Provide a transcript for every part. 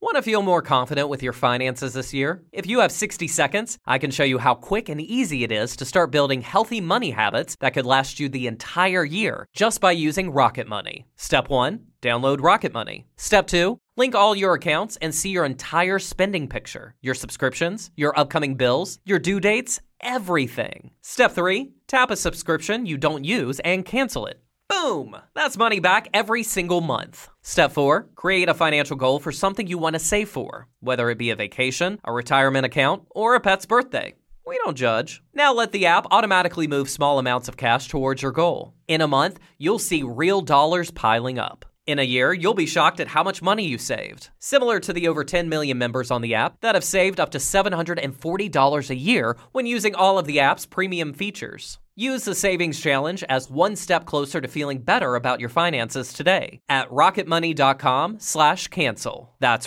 Want to feel more confident with your finances this year? If you have 60 seconds, I can show you how quick and easy it is to start building healthy money habits that could last you the entire year just by using Rocket Money. Step 1, download Rocket Money. Step 2, link all your accounts and see your entire spending picture, your subscriptions, your upcoming bills, your due dates, everything. Step 3, tap a subscription you don't use and cancel it. Boom! That's money back every single month. Step 4, create a financial goal for something you want to save for, whether it be a vacation, a retirement account, or a pet's birthday. We don't judge. Now let the app automatically move small amounts of cash towards your goal. In a month, you'll see real dollars piling up. In a year, you'll be shocked at how much money you saved. Similar to the over 10 million members on the app that have saved up to $740 a year when using all of the app's premium features. Use the Savings Challenge as one step closer to feeling better about your finances today at rocketmoney.com/cancel. That's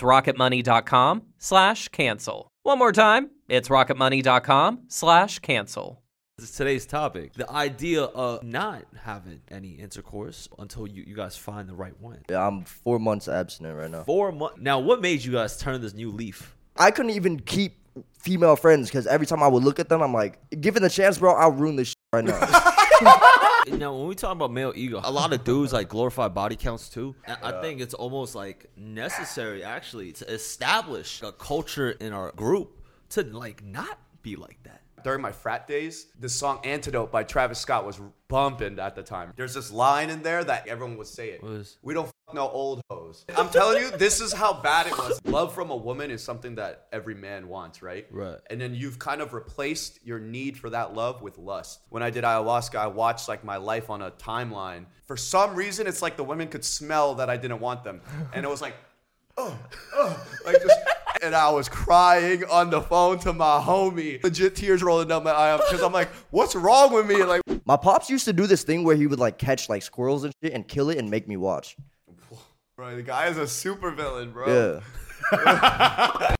rocketmoney.com/cancel. One more time, it's rocketmoney.com/cancel. Today's topic, the idea of not having any intercourse until you guys find the right one. Yeah, I'm 4 months abstinent right now. 4 months. Now, what made you guys turn this new leaf? I couldn't even keep female friends because every time I would look at them, I'm like, given the chance, bro, I'll ruin this shit right now. Now, when we talk about male ego, a lot of dudes like glorify body counts too. I think it's almost like necessary actually to establish a culture in our group to like not be like that. During my frat days, the song Antidote by Travis Scott was bumping at the time. There's this line in there that everyone would say it. We don't f no old hoes. I'm telling you, this is how bad it was. Love from a woman is something that every man wants, right? Right. And then you've kind of replaced your need for that love with lust. When I did ayahuasca, I watched like my life on a timeline. For some reason, it's like the women could smell that I didn't want them. And it was like, like just... And I was crying on the phone to my homie. Legit tears rolling down my eye because I'm like, what's wrong with me? And like, My pops used to do this thing where he would like catch like squirrels and shit and kill it and make me watch. bro, the guy is a super villain, bro. Yeah.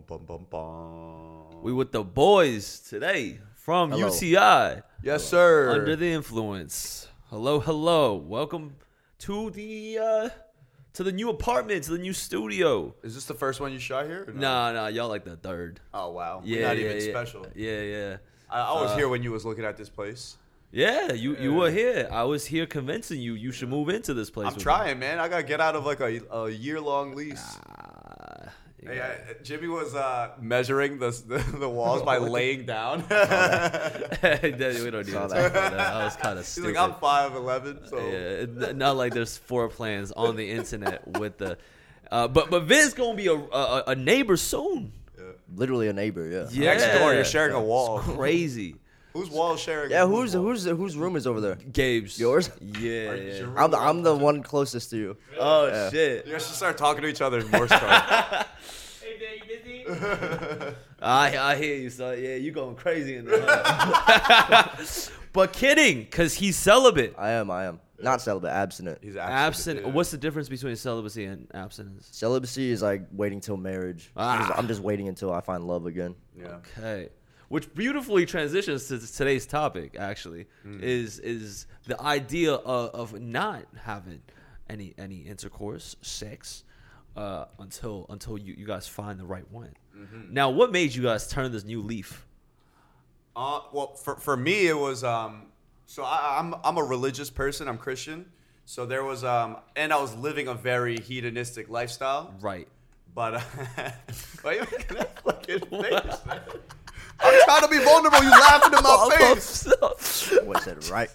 We with the boys today from Hello. UTI. Yes, sir. Under the influence. Hello. Welcome to the new apartment, to the new studio. Is this the first one you shot here? Or no? Nah, y'all like the third. Oh, wow. Yeah, We're not yeah, even yeah. special. Yeah. I was here when you was looking at this place. Yeah, you were here. I was here convincing you should move into this place. I'm with trying, man. I got to get out of like a year-long lease. me. Hey, Jimmy was measuring the walls by laying down. We don't need to talk about that. That was kind of He's stupid. like, I'm 5'11", so... Yeah, not like there's floor plans on the internet with the... But Vin's going to be a neighbor soon. Literally a neighbor, yeah. Yeah. Next door, you're sharing a wall. It's crazy. Whose wall is sharing? Yeah, whose room is over there? Gabe's. Yours? Yeah. I'm the one closest to you. Oh, Yeah. shit. You guys should start talking to each other in Morse code. Hey, man, you busy? I hear you, son. Yeah, you going crazy in there. But kidding, because he's celibate. I am. Not celibate, abstinent. He's Absent. yeah. What's the difference between celibacy and abstinence? Celibacy is like waiting till marriage. I'm just waiting until I find love again. Yeah. Okay. Which beautifully transitions to today's topic, actually, is the idea of not having any intercourse, sex, until you guys find the right one. Mm-hmm. Now, what made you guys turn this new leaf? Well, for me, it was so I'm a religious person. I'm Christian. So there was and I was living a very hedonistic lifestyle. Right. But why are you making that fucking face, man? I'm trying to be vulnerable. You laughing in my face. What's that, right?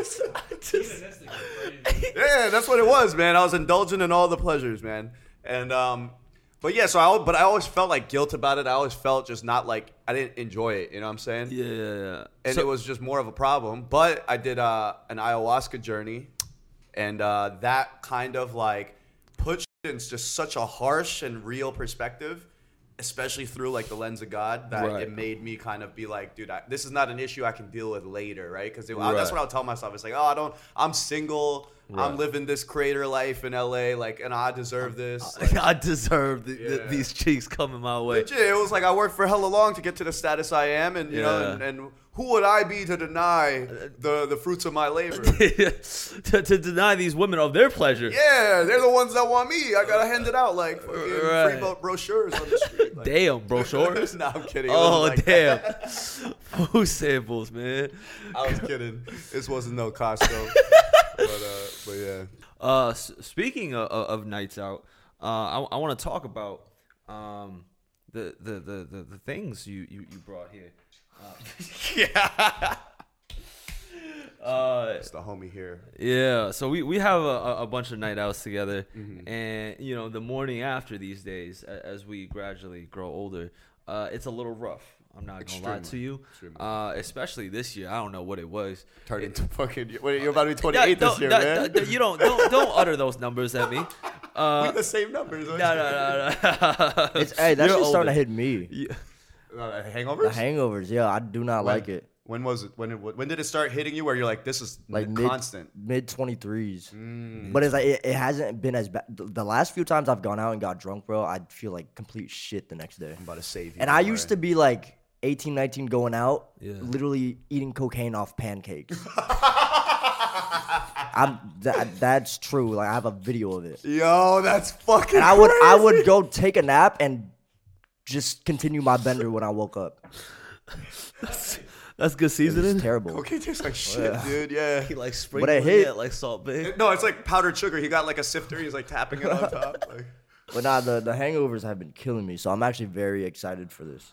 Yeah, that's what it was, man. I was indulging in all the pleasures, man. And but yeah, so I always felt like guilt about it. I always felt just not like I didn't enjoy it. You know what I'm saying? Yeah. And So- it was just more of a problem. But I did an ayahuasca journey, and that kind of like put shit in just such a harsh and real perspective, especially through like the lens of God, that Right. it made me kind of be like, dude, this is not an issue I can deal with later, right? Because Right. that's what I'll tell myself. It's like, I'm single. Right. I'm living this creator life in LA, like, and I deserve this. I deserve Yeah. these cheeks coming my way. Legit, it was like I worked for hella long to get to the status I am, and you know, Yeah. and Who would I be to deny the fruits of my labor? to deny these women of their pleasure. Yeah, they're the ones that want me. I gotta hand it out like fucking Right. free brochures on the street. Like, Damn, broshures. nah, I'm kidding. It Oh, wasn't like damn. that. Food samples, man. I was kidding. This wasn't no Costco. but yeah. Speaking of nights out, I want to talk about the things you brought here. It's the homie here. Yeah, so we have a bunch of night outs together, and the morning after these days, as we gradually grow older, it's a little rough. I'm not gonna lie to you, especially this year. I don't know what it was. Turned into fucking. Wait, you're about to be 28 this year, man. You don't utter those numbers at me. We have the same numbers. No. Hey, that You're shit's starting older. to hit me. Hangovers? The hangovers, yeah, I do not like it. When was it? When did it start hitting you? Where you're like, this is Like constant. mid 23s. But it's like it hasn't been as bad. The last few times I've gone out and got drunk, bro, I feel like complete shit the next day. I'm about to save you. And I used to be like 18, 19 going out, Yeah. literally eating cocaine off pancakes. That's true. Like I have a video of it. Yo, that's fucking. And I crazy. would go take a nap and just continue my bender when I woke up. That's good It was seasoning. terrible. Cocaine tastes like shit, dude. Yeah. He like But sprinkling it hit. it like Salt Bae. No, it's like powdered sugar. He got like a sifter. He's like tapping it on top. Like, But nah, the hangovers have been killing me, so I'm actually very excited for this.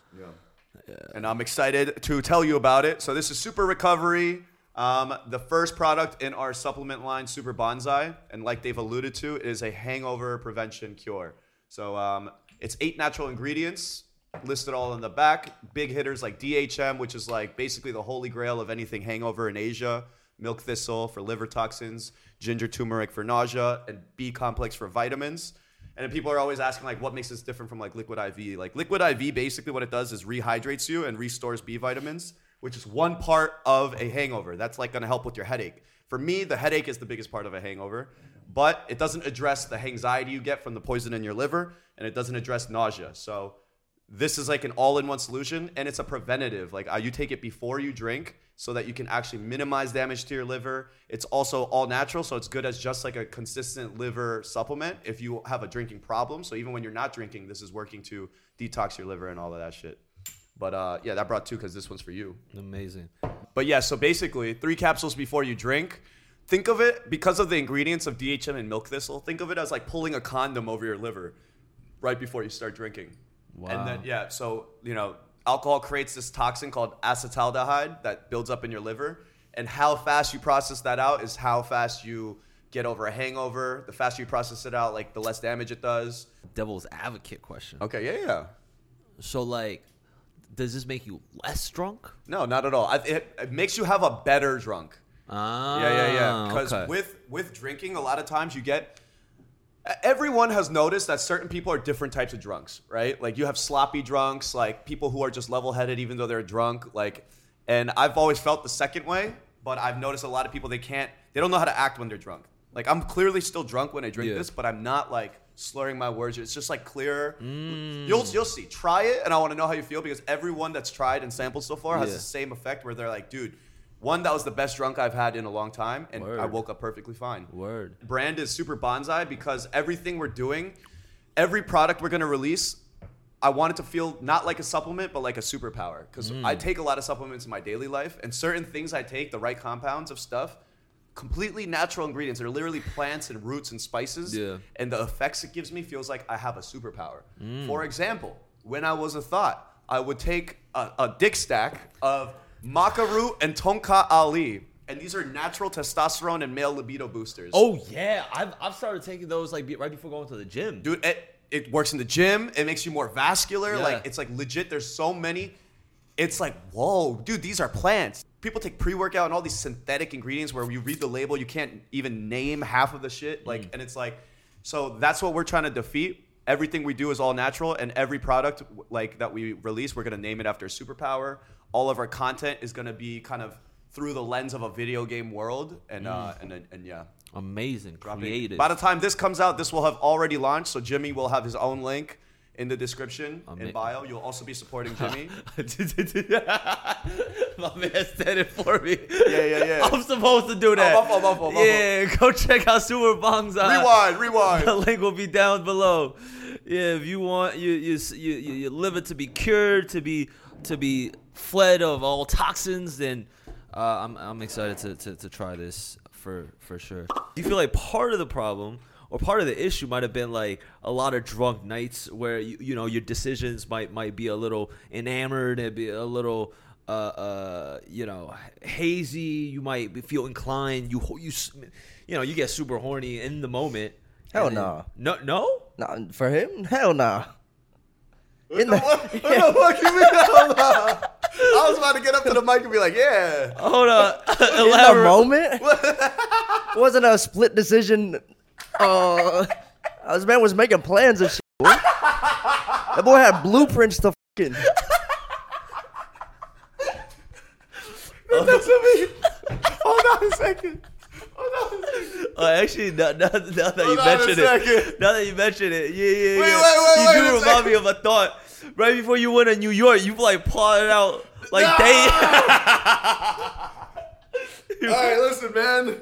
and I'm excited to tell you about it. So this is Super Recovery, the first product in our supplement line, Super Bonsai, and like they've alluded to, it is a hangover prevention cure. So it's 8 natural ingredients listed all in the back. Big hitters like DHM, which is like basically the holy grail of anything hangover in Asia. Milk thistle for liver toxins, ginger turmeric for nausea, and B complex for vitamins. And then people are always asking, like, what makes this different from, like, Liquid IV? Like, Liquid IV, basically what it does is rehydrates you and restores B vitamins, which is one part of a hangover. That's, like, going to help with your headache. For me, the headache is the biggest part of a hangover. But it doesn't address the anxiety you get from the poison in your liver, and it doesn't address nausea. So this is, like, an all-in-one solution, and it's a preventative. Like, you take it before you drink so that you can actually minimize damage to your liver. It's also all natural, so it's good as just like a consistent liver supplement if you have a drinking problem. So even when you're not drinking, this is working to detox your liver and all of that shit. But yeah, that brought 2 because this one's for you. Amazing. But yeah, so basically 3 capsules before you drink. Think of it, because of the ingredients of DHM and milk thistle, think of it as like pulling a condom over your liver right before you start drinking. Wow. And then, yeah, so, alcohol creates this toxin called acetaldehyde that builds up in your liver. And how fast you process that out is how fast you get over a hangover. The faster you process it out, like, the less damage it does. Devil's advocate question. Okay, yeah. So, like, does this make you less drunk? No, not at all. It makes you have a better drunk. Ah, Yeah. Because okay. with drinking, a lot of times you get... Everyone has noticed that certain people are different types of drunks, right? Like, you have sloppy drunks, like people who are just level-headed even though they're drunk. Like, and I've always felt the second way, but I've noticed a lot of people, they don't know how to act when they're drunk. Like, I'm clearly still drunk when I drink this, but I'm not, like, slurring my words. It's just, like, clear. You'll see. Try it, and I want to know how you feel, because everyone that's tried and sampled so far has the same effect where they're like, dude, one, that was the best drunk I've had in a long time, and I woke up perfectly fine. Word. Brand is Super Bonsai because everything we're doing, every product we're going to release, I want it to feel not like a supplement, but like a superpower. Because I take a lot of supplements in my daily life, and certain things I take, the right compounds of stuff, completely natural ingredients. They're literally plants and roots and spices. Yeah. And the effects it gives me feels like I have a superpower. For example, when I was a thought, I would take a dick stack of maca root and tonka ali. And these are natural testosterone and male libido boosters. Oh, yeah. I've started taking those, like, right before going to the gym. Dude, it works in the gym. It makes you more vascular. Yeah. Like, it's like legit. There's so many. It's like, whoa, dude, these are plants. People take pre-workout and all these synthetic ingredients where you read the label, you can't even name half of the shit. Like, and it's like, so that's what we're trying to defeat. Everything we do is all natural, and every product like that we release, we're gonna name it after a superpower. All of our content is gonna be kind of through the lens of a video game world, and yeah. Amazing. Creative. By the time this comes out, this will have already launched, so Jimmy will have his own link. in the description in bio. You'll also be supporting Jimmy. My man said it for me. Yeah. I'm supposed to do that. my fault. Yeah, go check out Super Bongs. Rewind. The link will be down below. Yeah, if you want you liver to be cured, to be fled of all toxins, then I'm excited to try this for sure. You feel like part of the problem or part of the issue might have been like a lot of drunk nights where you know your decisions might be a little enamored and be a little hazy. You might feel inclined. You get super horny in the moment. Hell no. No. Nah, for him, hell nah. What the fuck you mean? Hell nah? I was about to get up to the mic and be like, yeah. Hold on. In the Elaborate. moment, it wasn't a split decision. This man was making plans and shit. Boy. That boy had blueprints to fucking. What does it mean? Hold on a second. Actually, now that you mention it, yeah. Wait, You do remind me of a thought. Right before you went to New York, you like plotted out like All right, listen, man.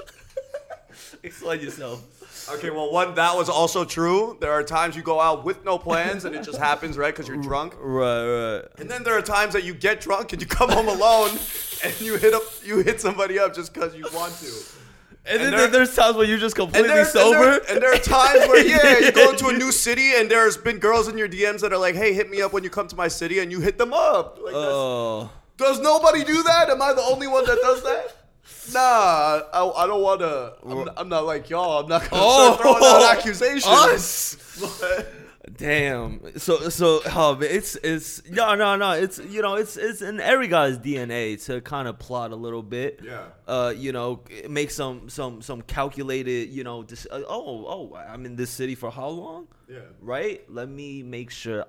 Explain yourself. Okay, well, that was also true. There are times you go out with no plans and it just happens, right? Because you're drunk. Right. And then there are times that you get drunk and you come home alone and you hit somebody up just because you want to. And then there's times where you're just completely sober. And there are times where, you go into a new city and there's been girls in your DMs that are like, hey, hit me up when you come to my city, and you hit them up. Like, does nobody do that? Am I the only one that does that? Nah, I don't want to. I'm not like y'all. I'm not going to start throwing out accusations. Us? Damn. So it's no. It's it's in every guy's DNA to kind of plot a little bit. Yeah. Make some calculated. I'm in this city for how long? Yeah. Right. Let me make sure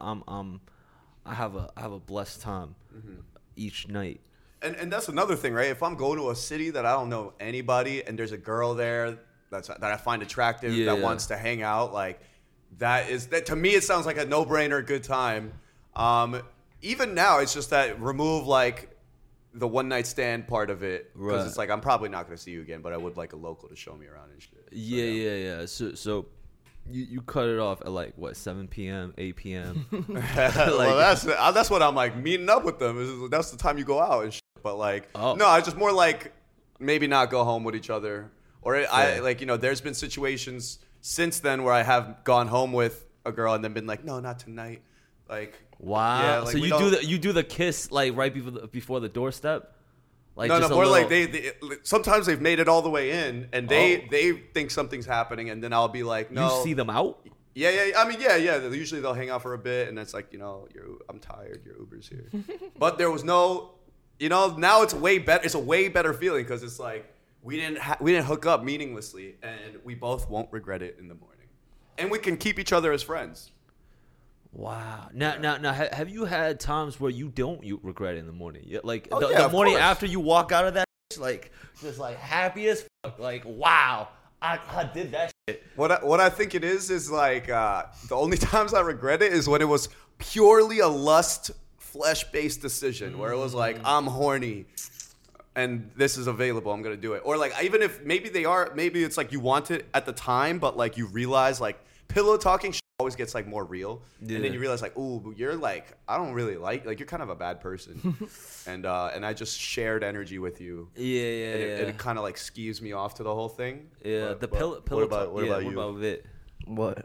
I have a blessed time each night. And that's another thing, right? If I'm going to a city that I don't know anybody and there's a girl there that I find attractive that wants to hang out, like that to me it sounds like a no-brainer, good time. Even now, it's just that remove like the one night stand part of it, because it's like I'm probably not going to see you again, but I would like a local to show me around and shit. Yeah. So you cut it off at like what, 7 p.m., 8 p.m. Well, that's what I'm like meeting up with them. That's the time you go out and shit. But like, no, I just more like maybe not go home with each other. Or there's been situations since then where I have gone home with a girl and then been like, no, not tonight. Like, wow. Yeah, like so you do the kiss like right before the doorstep. Like no, just more little... like they sometimes they've made it all the way in and they think something's happening, and then I'll be like, no. You see them out? Yeah. I mean, yeah. Usually they'll hang out for a bit, and it's like, I'm tired. Your Uber's here. But there was no, now it's way better. It's a way better feeling because it's like we didn't hook up meaninglessly, and we both won't regret it in the morning, and we can keep each other as friends. Wow. Now, have you had times where you regret it in the morning? Like the morning course. after you walk out of that, like just like happy as fuck. Like, wow, I did that shit. What I think it is like the only times I regret it is when it was purely a lust, flesh-based decision where it was like, I'm horny and this is available, I'm gonna do it. Or like, even if maybe it's like you want it at the time, but like you realize like pillow talking shit always gets like more real, and then you realize like, ooh, you're like, I don't really like you're kind of a bad person, and I just shared energy with you. Yeah. It kind of like skews me off to the whole thing. Yeah, But pillow. What about you? What about Vit? What?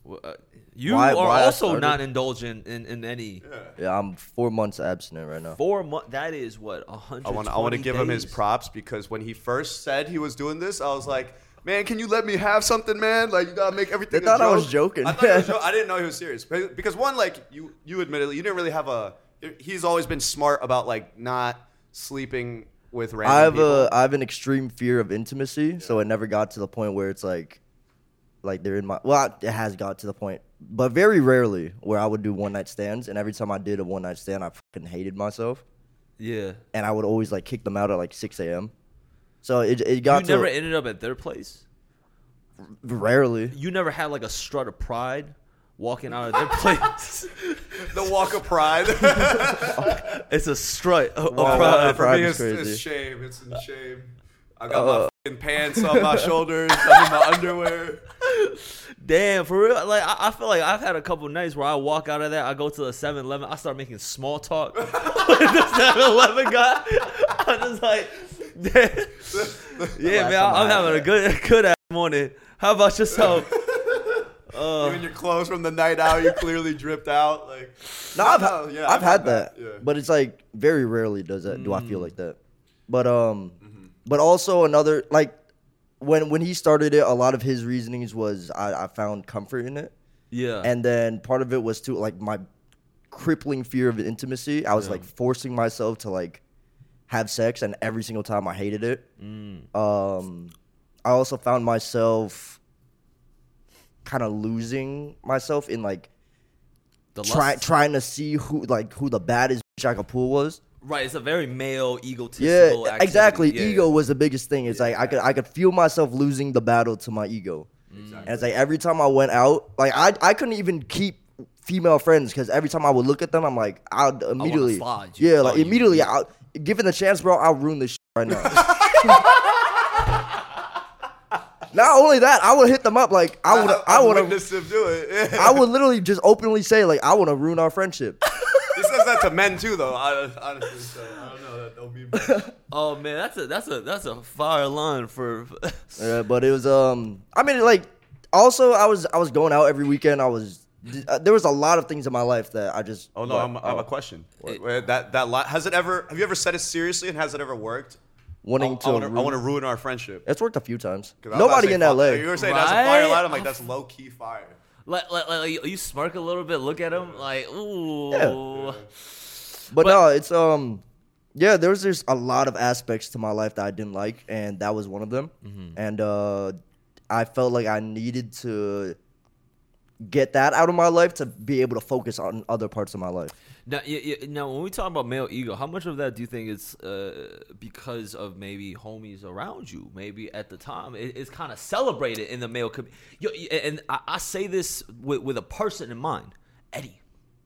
You Why are I also started? not indulgent in any. Yeah, I'm 4 months abstinent right now. 4 months. That is what 100. I want to give him his props, because when he first said he was doing this, I was like, man, can you let me have something, man? Like, you gotta make everything. They thought a joke. I was joking. I thought he was I didn't know he was serious, because one, like you admittedly, you didn't really have he's always been smart about like not sleeping with random people. I have an extreme fear of intimacy, so it never got to the point where it's like they're in my. Well, it has got to the point, but very rarely where I would do one night stands, and every time I did a one night stand, I fucking hated myself. Yeah. And I would always like kick them out at like 6 a.m. So it got to. You never ended up at their place? Rarely. You never had like a strut of pride? walking out of their place. The walk of pride. It's a strut of Wow, pride. For pride me, is crazy. it's shame. It's in shame. I got my fucking pants on my shoulders. I'm in my underwear. Damn, for real. Like I feel like I've had a couple nights where I walk out of there, I go to the 7-Eleven, I start making small talk with the 7-Eleven guy. I'm just like, damn. Yeah, man, I'm having a good ass morning. How about yourself? Even your clothes from the night out, you clearly dripped out. Like, No, I've had that, Yeah. but it's like very rarely does that. Do I feel like that? But also another like when he started it, a lot of his reasonings was I found comfort in it, Yeah. and then part of it was too like my crippling fear of intimacy. I was like forcing myself to like have sex, and every single time I hated it. I also found myself kind of losing myself in like The lust. trying to see who the baddest bitch I could pull was. Right, it's a very male egotistical Yeah, activity. exactly. Yeah. Ego was the biggest thing. It's like I could feel myself losing the battle to my ego. And it's like every time I went out, like I couldn't even keep female friends because every time I would look at them, I'm like, I'll immediately, slide you. yeah, like Oh, you- immediately, given the chance, bro, I'll ruin this shit right now. Not only that, I would hit them up like I would witnessed him do it. I would literally just openly say like I want to ruin our friendship. He says that to men too, though. Honestly, so I don't know. That'll be. Oh man, that's a fire line for. Yeah, but it was I mean like also I was going out every weekend. There was a lot of things in my life that I just Oh no, I have a question. Wait, has it ever? Have you ever said it seriously, and has it ever worked? wanting to I want to ruin our friendship. It's worked a few times. 'Cause I was about Nobody to say in fi- LA. You were saying that's a fire Right? line. I'm like, that's low key fire. like you smirk a little bit, look at him like, ooh. Yeah. But no, it's yeah, there's just a lot of aspects to my life that I didn't like, and that was one of them. And I felt like I needed to get that out of my life to be able to focus on other parts of my life. Now, when we talk about male ego, how much of that do you think is because of maybe homies around you? Maybe at the time it's kind of celebrated in the male community. And I say this with a person in mind, Eddie.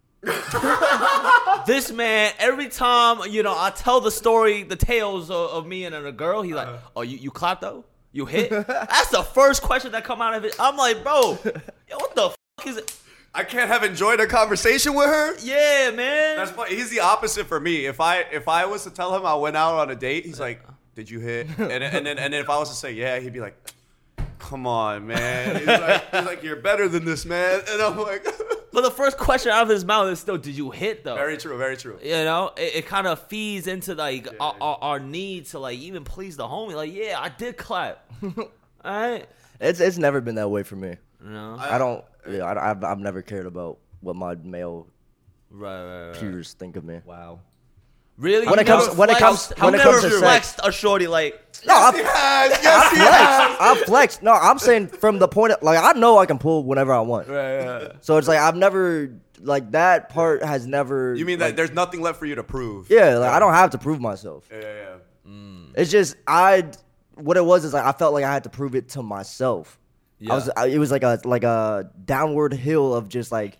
This man, every time I tell the tales of me and a girl, he's like, "Oh, you clapped though? You hit?" That's the first question that come out of it. I'm like, bro, yo, what the fuck is it? I can't have enjoyed a conversation with her. Yeah, man. That's funny. He's the opposite for me. If I was to tell him I went out on a date, he's like, "Did you hit?" And then if I was to say yeah, he'd be like, "Come on, man." He's like, "You're better than this, man." And I'm like, But the first question out of his mouth is still, "Did you hit though?" very true, very true. It kind of feeds into like our need to like even please the homie. Like, yeah, I did clap. All right. It's never been that way for me. No. I don't. Yeah, I've never cared about what my male Right. peers think of me. Wow. Really? When You it comes- never when it flexed- comes- you when it never comes to sex. flexed a shorty like. No, Yes, he has. Yes, he has. I flex. No, I'm saying from the point of, like I know I can pull whenever I want. Right. So it's like I've never like that part has never. You mean like, that there's nothing left for you to prove? Yeah, like I don't have to prove myself. Yeah. It's just what it was is like I felt like I had to prove it to myself. Yeah. It was like a downward hill of just like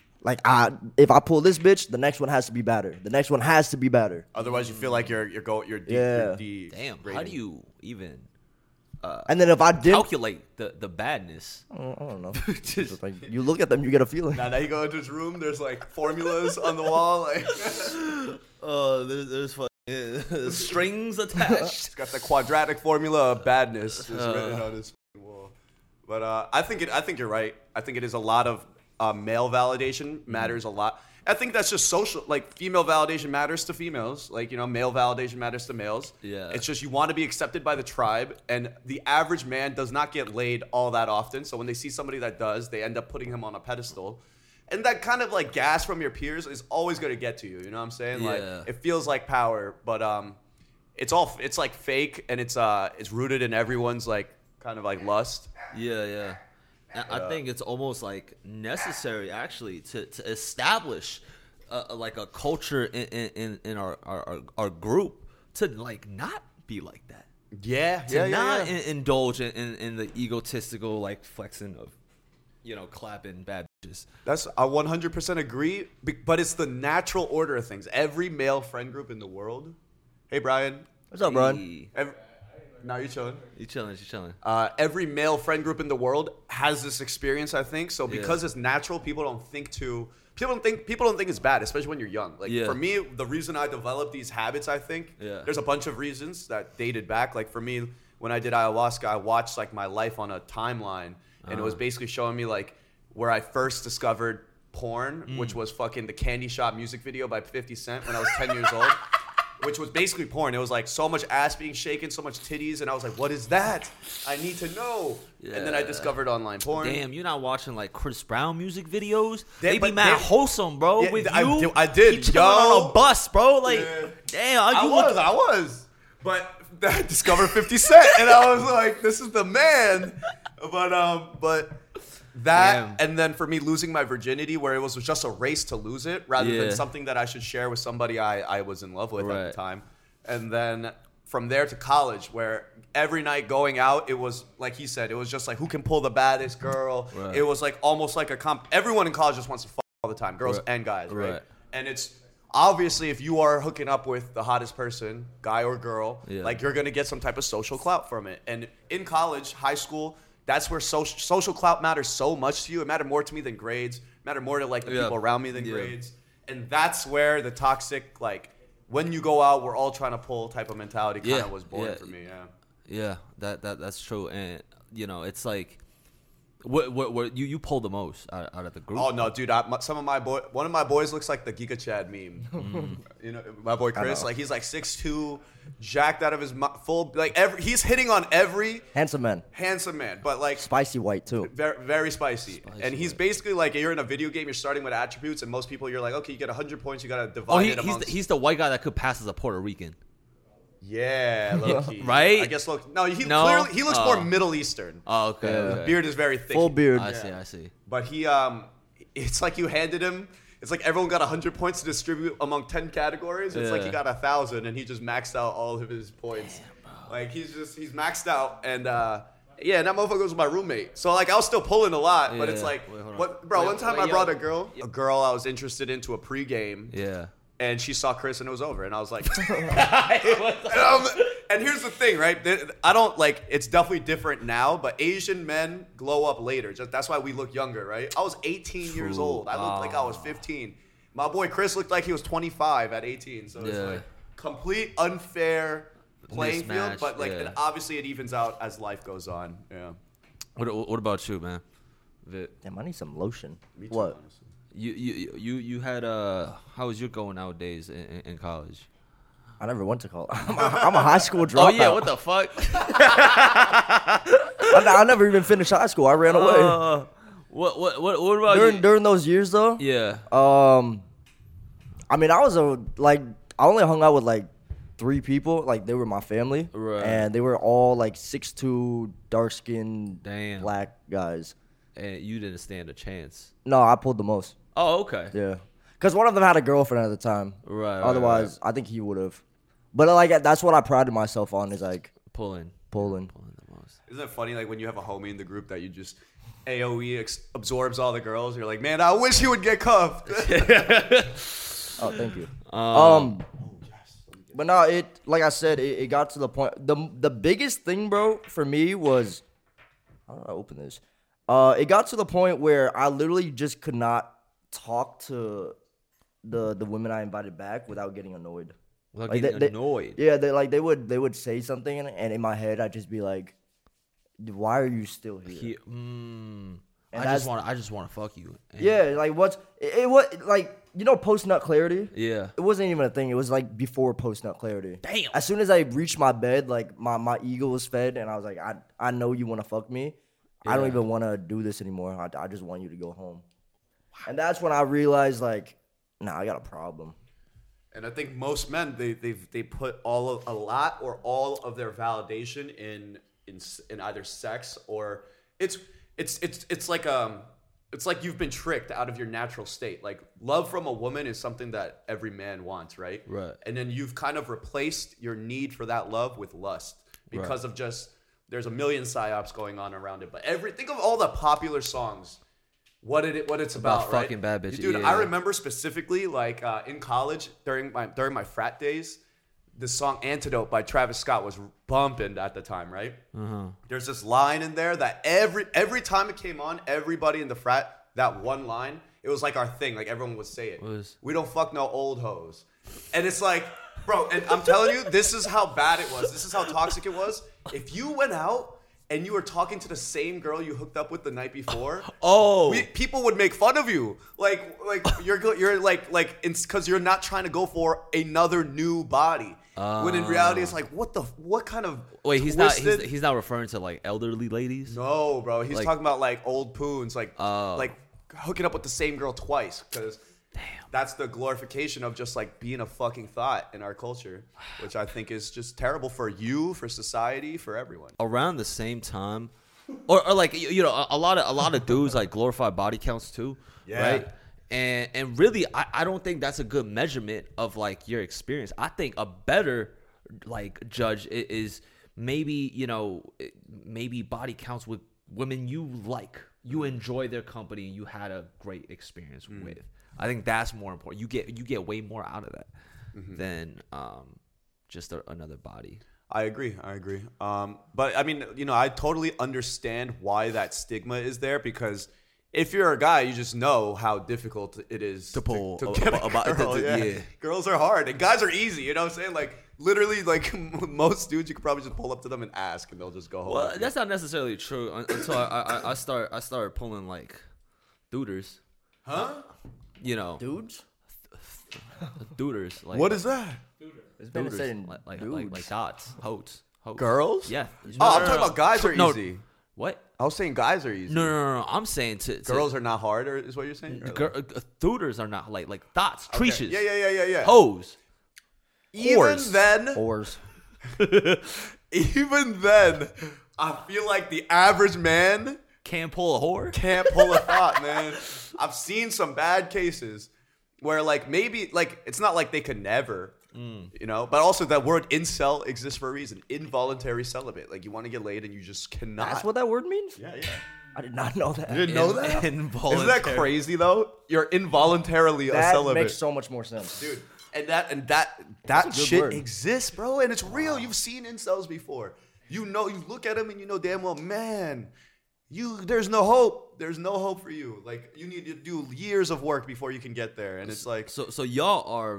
if I pull this bitch, the next one has to be better. The next one has to be better. Otherwise, you feel like you're Yeah. Damn. How do you even And then if I did, calculate the badness? I don't know. Just- It's like, you look at them, you get a feeling. Now you go into his room. There's like formulas on the wall. Like There's fucking strings attached. it's got the quadratic formula of badness just written on his wall. But I think you're right. I think it is a lot of male validation matters a lot. I think that's just social. Like female validation matters to females. Like male validation matters to males. Yeah. It's just you want to be accepted by the tribe, and the average man does not get laid all that often. So when they see somebody that does, they end up putting him on a pedestal. And that kind of like gas from your peers is always going to get to you. You know what I'm saying? Yeah. Like it feels like power, but it's like fake, and it's rooted in everyone's like kind of like lust. Yeah. I think it's almost like necessary actually to establish like a culture in our group to like not be like that. To not indulge in the egotistical like flexing of clapping bad That's I 100% agree, but it's the natural order of things. Every male friend group in the world. Hey, Brian. What's up, Brian? Hey. Now you chilling? You chilling? Every male friend group in the world has this experience, I think. So because it's natural, people don't think it's bad, especially when you're young. Like for me, the reason I developed these habits, I think, there's a bunch of reasons that dated back. Like for me, when I did ayahuasca, I watched like my life on a timeline, and it was basically showing me like where I first discovered porn, which was fucking the Candy Shop music video by 50 Cent when I was 10 years old. Which was basically porn. It was like so much ass being shaken, so much titties, and I was like, "What is that? I need to know." Yeah. And then I discovered online porn. Damn, you're not watching like Chris Brown music videos? They be mad wholesome, bro. Yeah, with you, you, I did. He chilling on a bus, bro. Like, damn, I was. But I discovered 50 Cent, and I was like, "This is the man." But that, and then for me losing my virginity, where it was just a race to lose it, rather than something that I should share with somebody I was in love with at the time. And then from there to college, where every night going out, it was like he said, it was just like who can pull the baddest girl. It was like almost like a comp. Everyone in college just wants to fuck all the time, girls and guys, right? And it's obviously if you are hooking up with the hottest person, guy or girl, like you're gonna get some type of social clout from it. And in college, high school, that's where social clout matters so much to you. It mattered more to me than grades. It mattered more to like the people around me than grades. And that's where the toxic, like, when you go out, we're all trying to pull type of mentality kind of was born for me. Yeah, that's true. And you know, it's like, what you pull the most out of the group? Oh no, dude! One of my boys looks like the Giga Chad meme. You know, my boy Chris, like he's like 6'2", jacked out of his full, like he's hitting on every handsome man, but like spicy white too, very, very spicy. And he's basically like, you're in a video game, you're starting with attributes, and most people you're like, okay, you get 100 points, you gotta divide it amongst. He's the white guy that could pass as a Puerto Rican. Yeah, low key. Right? I guess clearly he looks more Middle Eastern. Oh, okay. The beard is very thick. Full beard. I see. But he it's like you handed him, it's like everyone got 100 points to distribute among 10 categories. It's like he got 1,000 and he just maxed out all of his points. Damn, like he's maxed out, and that motherfucker was my roommate. So like I was still pulling a lot, but it's like one time I brought a girl I was interested into a pregame. Yeah. And she saw Chris and it was over. And I was like, and here's the thing, right? I don't like, it's definitely different now, but Asian men glow up later. That's why we look younger, right? I was 18 years old. I looked like I was 15. My boy Chris looked like he was 25 at 18. So it's like complete unfair playing field. But like, obviously it evens out as life goes on. Yeah. What about you, man? Damn, I need some lotion. Me too, what? honestly. You had how was your going nowadays in college? I never went to college. I'm a high school dropout. Oh yeah, what the fuck? I never even finished high school. I ran away. What about during those years though? Yeah. I mean, I only hung out with like 3 people. Like they were my family, and they were all like 6'2", dark skinned, black guys. And you didn't stand a chance. No, I pulled the most. Oh, okay. Yeah. Because one of them had a girlfriend at the time. Right. Otherwise, I think he would have. But like that's what I prided myself on, is like pulling the most. Isn't it funny, like when you have a homie in the group that you just AOE absorbs all the girls? You're like, man, I wish he would get cuffed. Oh, thank you. But no, like I said, it got to the point. The biggest thing, bro, for me was, how do I open this? It got to the point where I literally just could not talk to the women I invited back without getting annoyed. Annoyed? Yeah, they would say something, and in my head I'd just be like, "Why are you still here?" I just want to fuck you. Yeah, like what like, you know, post nut clarity. Yeah, it wasn't even a thing. It was like before post nut clarity. Damn. As soon as I reached my bed, like my ego was fed, and I was like, I know you want to fuck me. Yeah. I don't even want to do this anymore. I just want you to go home. Wow. And that's when I realized, like, nah, I got a problem. And I think most men, they put a lot or all of their validation in either sex, or it's like you've been tricked out of your natural state. Like, love from a woman is something that every man wants, right? Right. And then you've kind of replaced your need for that love with lust because of just, there's a million psyops going on around it. But think of all the popular songs what it's about, right? fucking bad bitches. Dude, Yeah. I remember specifically like in college during my frat days, the song "Antidote" by Travis Scott was bumping at the time, right? There's this line in there that every time it came on, everybody in the frat, that one line, it was like our thing. Like everyone would say it. We don't fuck no old hoes. And it's like, bro, and I'm telling you, this is how bad it was. This is how toxic it was. If you went out and you were talking to the same girl you hooked up with the night before, people would make fun of you, like you're like because you're not trying to go for another new body. When in reality, it's like, what kind of Wait, he's twisted- not referring to like elderly ladies. No, bro, he's Like- talking about like old poons, like hooking up with the same girl twice, because that's the glorification of just like being a fucking thought in our culture, which I think is just terrible for you, for society, for everyone. Around the same time, or like a lot of dudes like glorify body counts too, right? And really, I don't think that's a good measurement of like your experience. I think a better like judge is maybe maybe body counts with women you like, you enjoy their company, you had a great experience with. I think that's more important. You get way more out of that than just another body. I agree. But I mean, I totally understand why that stigma is there, because if you're a guy, you just know how difficult it is To pull to get a girl. Yeah. Girls are hard and guys are easy. You know what I'm saying? Like literally, like most dudes, you could probably just pull up to them and ask, and they'll just go home. Well, that's not necessarily true until I started pulling like duders. Huh? Dudes? Duders. Like, What is that? This man is duders, saying like dudes. dots, hoes. Girls? Yeah. Oh, I'm talking about guys are No. easy. What? I was saying guys are easy. No. I'm saying to Girls are not hard, or is what you're saying? Or like- duders are not like dots, Okay. treaches. Yeah. Hoes. Even Whores. then, Whores. even then, I feel like the average man Can't pull a whore. can't pull a thought, man. I've seen some bad cases where like maybe like it's not like they could never, but also that word incel exists for a reason. Involuntary celibate. Like you want to get laid and you just cannot. That's what that word means? Yeah. I did not know that. You didn't know that? Involuntary. Isn't that crazy though? You're involuntarily a That celibate. makes so much more sense. Dude, and that a good shit word. exists, bro, and it's real. You've seen incels before. You look at them and you know damn well, man, there's no hope. There's no hope for you. Like you need to do years of work before you can get there, and it's like So y'all are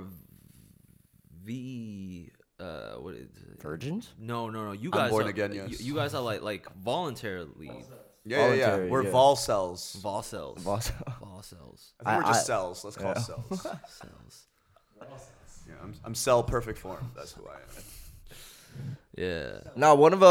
what is it? Virgins? No. You I'm guys born are, again, yes. You guys are like voluntarily yeah. Voluntary, We're yeah. vol cells. vol cells. Vol- Vol cells. I think we're just I- cells. Let's call it cells. Cells. Yeah, I'm cell perfect form. That's who I am. Yeah. Now, one of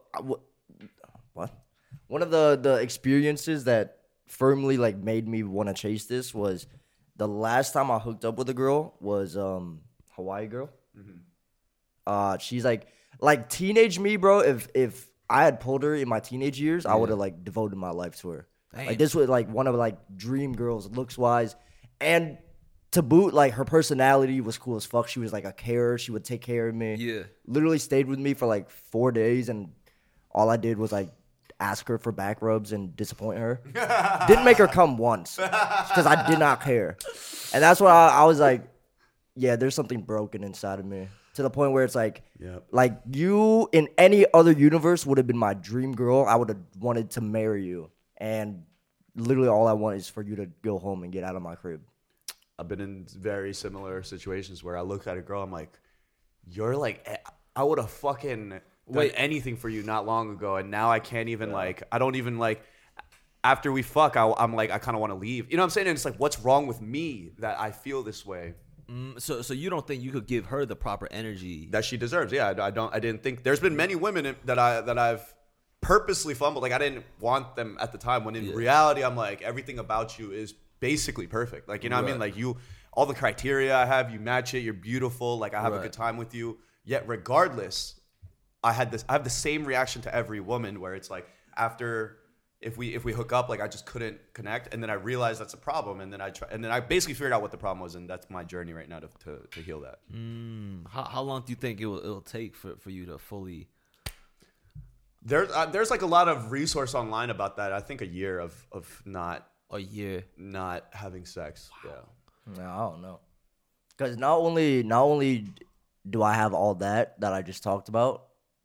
the experiences that firmly like made me want to chase this was the last time I hooked up with a girl was Hawaii girl. She's like teenage me, bro. If I had pulled her in my teenage years, I would have like devoted my life to her. Damn. Like this was like one of like dream girls, looks wise, and to boot, like her personality was cool as fuck. She was like a carer. She would take care of me. Yeah. Literally stayed with me for like 4 days, and all I did was like ask her for back rubs and disappoint her. Didn't make her come once because I did not care. And that's why I was like, yeah, there's something broken inside of me. To the point where it's like, Yep. like you in any other universe would have been my dream girl. I would have wanted to marry you. And literally all I want is for you to go home and get out of my crib. I've been in very similar situations where I look at a girl, I'm like, you're like, I would have fucking done anything for you not long ago, and now I can't even like, I don't even like, after we fuck, I'm like, I kind of want to leave. You know what I'm saying? And it's like, what's wrong with me that I feel this way? So you don't think you could give her the proper energy? That she deserves. Yeah, I didn't think. There's been many women that I've purposely fumbled. Like I didn't want them at the time. When in reality, I'm like, everything about you is basically perfect. Like you know what I mean? Like all the criteria I have, you match it. You're beautiful. Like I have a good time with you. Yet regardless, I have the same reaction to every woman where it's like after. If we hook up, like I just couldn't connect, and then I realized that's a problem, and then I basically figured out what the problem was, and that's my journey right now to heal that. How long do you think it'll take for you to fully? There's like a lot of resource online about that. I think a year of not A year. not having sex. Yeah. No, I don't know. Because not only do I have all that I just talked about,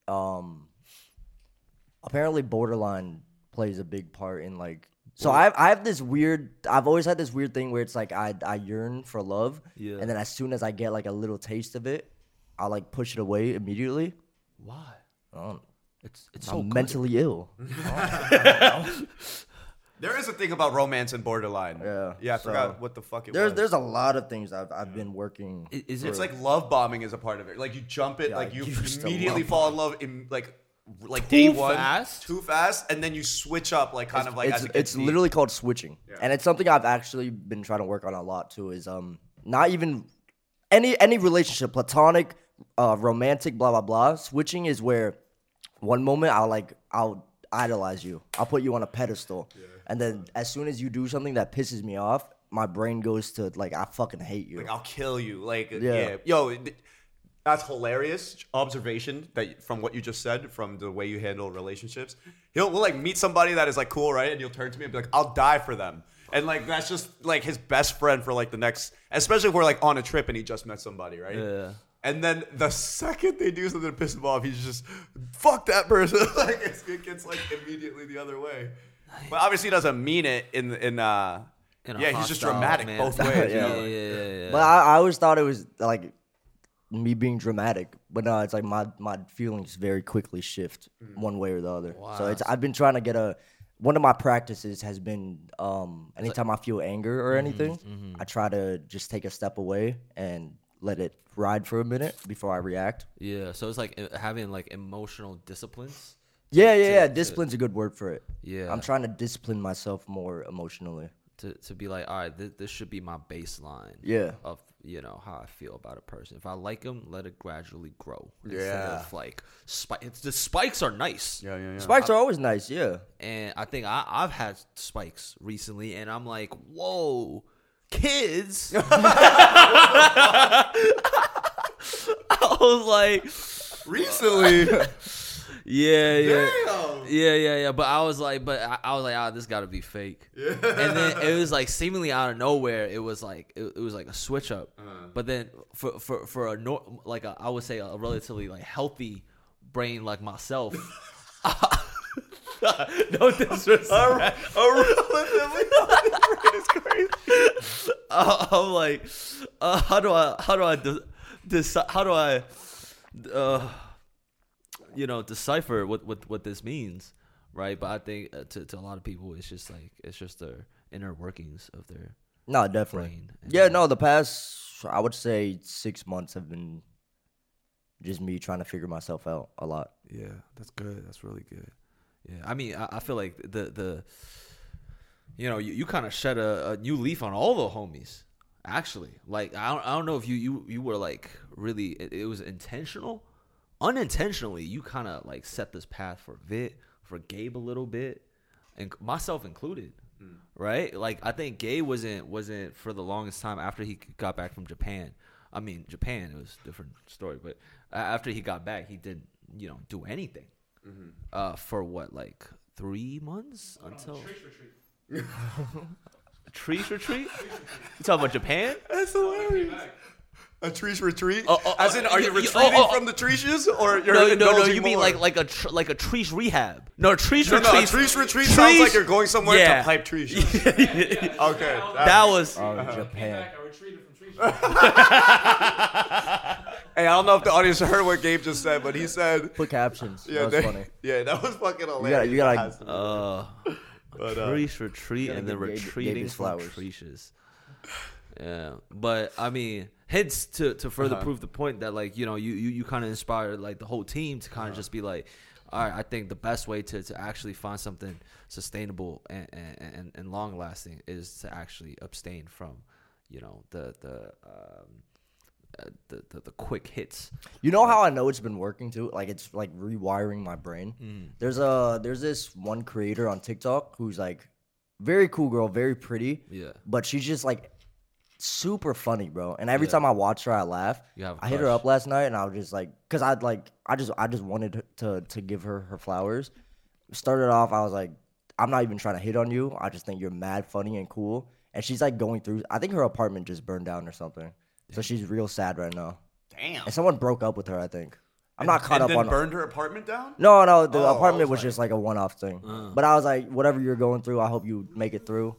apparently borderline plays a big part in like. So I've always had this weird thing where it's like I yearn for love, Yeah. and then as soon as I get like a little taste of it, I'll like push it away immediately. Why? I don't, It's so I'm good. mentally ill. There is a thing about romance and borderline. Yeah, Yeah, I so forgot what the fuck it was. There's a lot of things I've been working. Is It's it like love bombing is a part of it. Like you jump it, Yeah, like you I used to immediately love fall in love in like Too day one, fast? too fast, and then you switch up like kind of like as it gets It's deep. literally called switching, and it's something I've actually been trying to work on a lot too. Is not even any relationship, platonic, romantic, blah blah blah. Switching is where one moment I'll idolize you, I'll put you on a pedestal, and then as soon as you do something that pisses me off, my brain goes to like I fucking hate you. like I'll kill you. Like Yeah. yo. That's hilarious observation that from what you just said, from the way you handle relationships. We'll like meet somebody that is like cool, right? And you'll turn to me and be like, "I'll die for them," and like that's just like his best friend for like the next, especially if we're like on a trip and he just met somebody, right? Yeah. And then the second they do something to piss him off, he's just fuck that person. Like it gets like immediately the other way. But obviously he doesn't mean it in yeah, he's just hostile dramatic manner. both ways. you Yeah. know? Yeah. But I always thought it was like me being dramatic, but no, it's like my feelings very quickly shift one way or the other. So Wow. I've been trying to get one of my practices has been anytime I feel anger or anything, I try to just take a step away and let it ride for a minute before I react. Yeah. So it's like having like emotional disciplines. Yeah. Discipline's a good word for it. Yeah. I'm trying to discipline myself more emotionally. To be like, all right, this should be my baseline. Yeah. Of how I feel about a person. If I like them, let it gradually grow. Yeah. Instead of like the spikes are nice. Yeah. Spikes are always nice, yeah. And I think I've had spikes recently, and I'm like, whoa, kids. I was like, Recently. yeah. Damn. Yeah. But I was like, this got to be fake. Yeah. And then it was like seemingly out of nowhere, it was like it was like a switch up. But then for I would say a relatively like healthy brain like myself. No disrespect. It's crazy. I'm like, how do I decipher what this means, right? But I think to a lot of people, it's just their inner workings of their No, definitely. brain. Yeah, no, the past, I would say 6 months have been just me trying to figure myself out a lot. Yeah, that's good. That's really good. Yeah, I mean, I feel like you kind of shed a new leaf on all the homies. Actually, like I don't know if you were like really it was intentional, unintentionally. You kind of like set this path for Vit, for Gabe a little bit, and myself included. Right? Like I think Gabe wasn't for the longest time after he got back from Japan. I mean, Japan, it was a different story, but after he got back, he didn't do anything. For what, like 3 months until Trees retreat? You talking about Japan? That's hilarious. A trees retreat? Oh, As in, are you you- retreating from the trees, or you're No, indulging you mean more? like a trees rehab? No, trees No, retreat. a trees retreat sounds like you're going somewhere Yeah. to pipe trees. Okay, that was. Japan. I retreated from trees. Hey, I don't know if the audience heard what Gabe just said, but he said, Put captions. "Yeah, that was funny. yeah, that was fucking hilarious." you gotta- That has to be. Trees retreat gotta and then give Gabe retreating his from flowers. trees. Yeah, but I mean, hence to further prove the point that like you kind of inspired like the whole team to kind of just be like, all right, I think the best way to actually find something sustainable and long lasting is to actually abstain from the quick hits. You know how I know it's been working too? Like it's like rewiring my brain. There's this one creator on TikTok who's like very cool girl, very pretty. Yeah. But she's just like super funny, bro. And every time I watch her, I laugh. You have a I hit her crush. up last night, and I was just like, cause I just wanted to give her flowers. Started off, I was like, I'm not even trying to hit on you. I just think you're mad funny and cool. And she's like going through. I think her apartment just burned down or something. So she's real sad right now. Damn. And someone broke up with her, I think. I'm not caught and up then on. burned her apartment down? No, the Oh, I apartment was was just like a one-off thing. But I was like, whatever you're going through, I hope you make it through.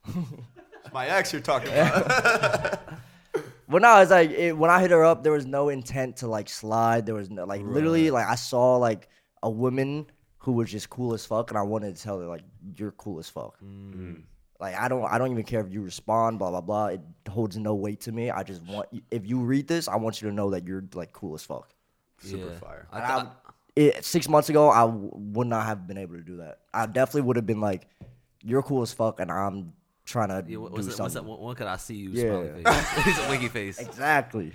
My ex you're talking about. But no, it's like when I hit her up, there was no intent to like slide. There was no like literally like I saw like a woman who was just cool as fuck, and I wanted to tell her like you're cool as fuck. Like I don't even care if you respond, blah blah blah. It holds no weight to me. I just want if you read this, I want you to know that you're like cool as fuck. Super fire. 6 months ago, I would not have been able to do that. I definitely would have been like, you're cool as fuck, and I'm trying to do something. When could I see you? Yeah. Smiley face. He's a winky face. Exactly.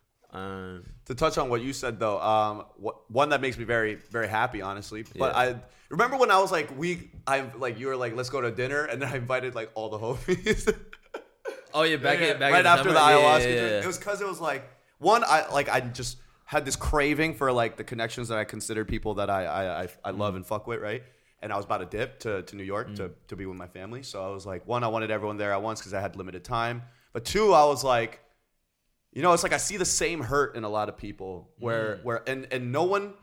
To touch on what you said though, one that makes me very, very happy, honestly. But I remember when I was like, you were like, let's go to dinner, and then I invited like all the homies. Oh yeah, back right after the ayahuasca drink. Yeah. It was because it was like one, I just had this craving for like the connections that I consider people that I love and fuck with, right? And I was about to dip to New York to be with my family. So I was like, one, I wanted everyone there at once because I had limited time. But two, I was like, you know, it's like I see the same hurt in a lot of people where no one.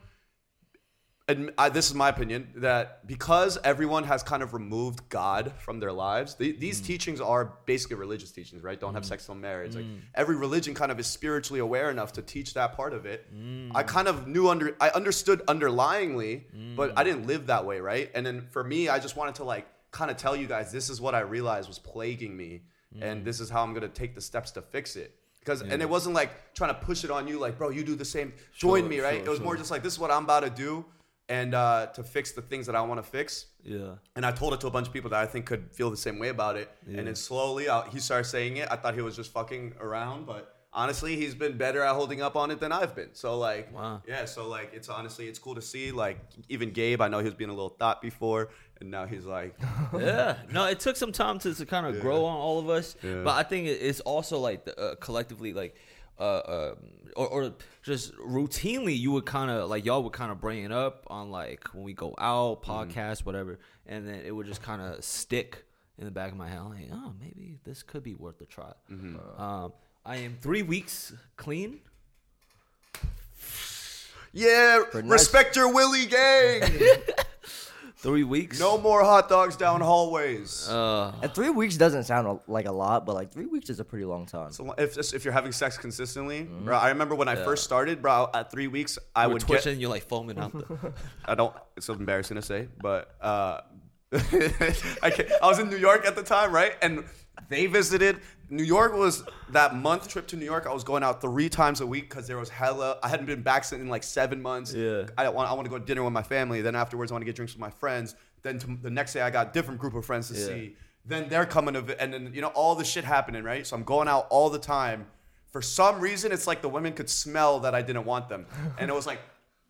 And this is my opinion, that because everyone has kind of removed God from their lives, these teachings are basically religious teachings, right? Don't have sex till marriage. Like every religion kind of is spiritually aware enough to teach that part of it. I kind of I understood underlyingly, but I didn't live that way, right? And then for me, I just wanted to like kind of tell you guys, this is what I realized was plaguing me, and this is how I'm gonna take the steps to fix it. And it wasn't like trying to push it on you, like, bro, you do the same, join me, right? It was more just like, this is what I'm about to do. And to fix the things that I want to fix. Yeah. And I told it to a bunch of people that I think could feel the same way about it. Yeah. And then slowly he started saying it. I thought he was just fucking around, but honestly, he's been better at holding up on it than I've been. So like, yeah. So like, it's cool to see. Like even Gabe, I know he was being a little thought before, and now he's like, yeah. No, it took some time to kind of grow on all of us, but I think it's also like collectively like. Or just routinely you would kind of like y'all would kind of bring it up on like when we go out podcast whatever, and then it would just kind of stick in the back of my head like, oh, maybe this could be worth a try. I am 3 weeks clean. Yeah, respect your Willie gang. 3 weeks. No more hot dogs down hallways. And 3 weeks doesn't sound like a lot, but like 3 weeks is a pretty long time. So if you're having sex consistently, bro, I remember when I first started, bro, at 3 weeks, I would twitching, you're like foaming out. It's so embarrassing to say, but I was in New York at the time, right? And they visited. New York was that month trip to New York. I was going out 3 times a week because there was hella. I hadn't been back in like 7 months. Yeah. I want to go to dinner with my family. Then afterwards, I want to get drinks with my friends. Then the next day, I got a different group of friends to see. Then they're coming and then all the shit happening, right? So I'm going out all the time. For some reason, it's like the women could smell that I didn't want them, and it was like,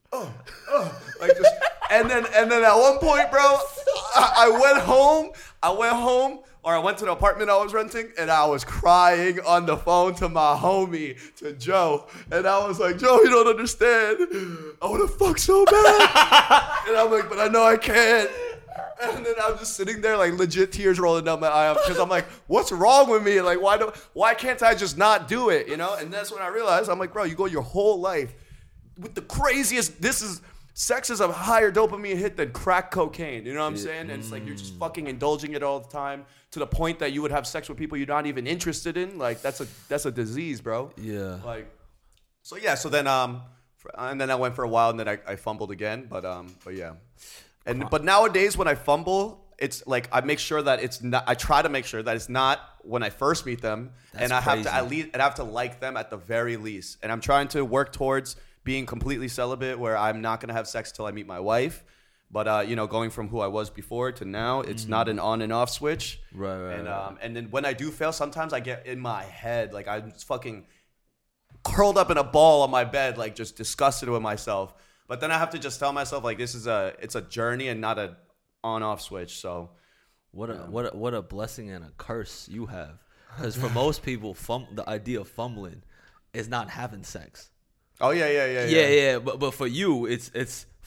like just. And then at one point, bro, I went home. Or I went to the apartment I was renting, and I was crying on the phone to my homie, to Joe. And I was like, Joe, you don't understand. I want to fuck so bad. And I'm like, but I know I can't. And then I'm just sitting there, like, legit tears rolling down my eye. Because I'm like, what's wrong with me? Like, why can't I just not do it, And that's when I realized, I'm like, bro, you go your whole life with the craziest, sex is a higher dopamine hit than crack cocaine. You know what I'm saying? And it's like you're just fucking indulging it all the time to the point that you would have sex with people you're not even interested in. Like that's a disease, bro. Yeah. Like, so yeah. So then and then I went for a while, and then I fumbled again. But yeah. But nowadays when I fumble, it's like I make sure that it's not. I try to make sure that it's not when I first meet them, and I have to at least like them at the very least. And I'm trying to work towards being completely celibate, where I'm not going to have sex till I meet my wife. But, going from who I was before to now, it's not an on and off switch. Right. And then when I do fail, sometimes I get in my head, like I'm just fucking curled up in a ball on my bed, like just disgusted with myself. But then I have to just tell myself, like, it's a journey and not an on-off switch. So what a blessing and a curse you have. Because for most people, the idea of fumbling is not having sex. Oh yeah. But for you, it's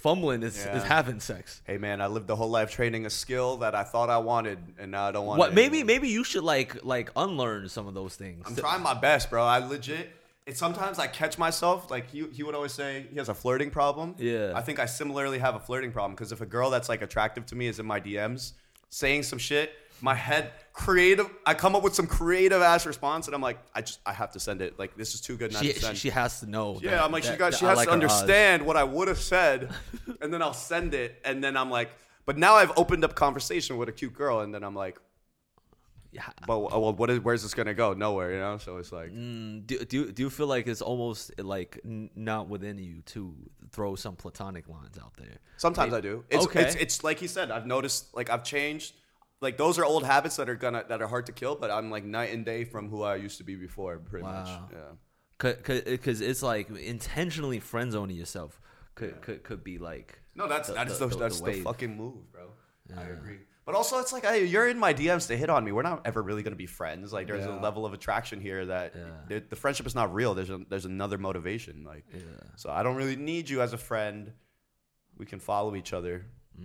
fumbling is Yeah. having sex. Hey man, I lived the whole life training a skill that I thought I wanted, and now I don't want What? it. Maybe anymore. you should like unlearn some of those things. I'm trying my best, bro. I legit. It's sometimes I catch myself. Like he would always say he has a flirting problem. Yeah. I think I similarly have a flirting problem because if a girl that's like attractive to me is in my DMs saying some shit, my head I come up with some creative ass response, and I'm like, I have to send it. Like this is too good not to send. She has to know. Yeah, that- I'm like, that she I has like to her odds. understand what I would have said, and then I'll send it, and then I'm like, but now I've opened up conversation with a cute girl, and then I'm like, Yeah. but well, where's this gonna go? Nowhere, you know. So it's like, Do you feel like it's almost like not within you to throw some platonic lines out there? sometimes I do. It's, Okay. it's like he said. I've noticed, like I've changed. Like those are old habits that are hard to kill, but I'm like night and day from who I used to be before, pretty much. Wow. Yeah. Because it's like intentionally friend zoning yourself could be like No, that's the wave. fucking move, bro. I agree. But also, it's like you're in my DMs to hit on me. We're not ever really gonna be friends. Like, there's a level of attraction here that the friendship is not real. There's another motivation. Like, so I don't really need you as a friend. We can follow each other.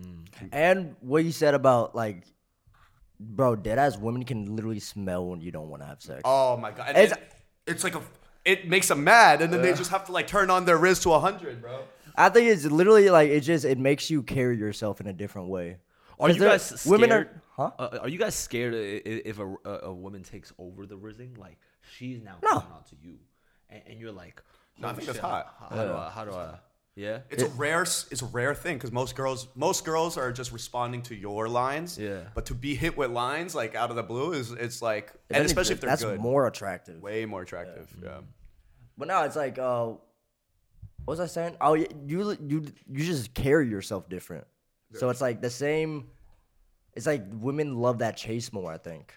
And what you said about like, bro, deadass women can literally smell when you don't want to have sex. Oh my god! And It's- it makes them mad, and then they just have to like turn on their Riz to 100, bro. I think it's literally like it makes you carry yourself in a different way. Are 'Cause you guys scared? women are, huh? Are you guys scared if a woman takes over the rizzing? Like she's now No. coming on to you, and you're like, No, I "Holy think that's shit, hot. How do I? Yeah. It's a rare thing because most girls are just responding to your lines. Yeah. But to be hit with lines like out of the blue it's like, If and especially anything, if they're that's good, more attractive. way more attractive. Yeah. But now it's like, what was I saying? Oh, you just carry yourself different. So it's like the same. It's like women love that chase more, I think.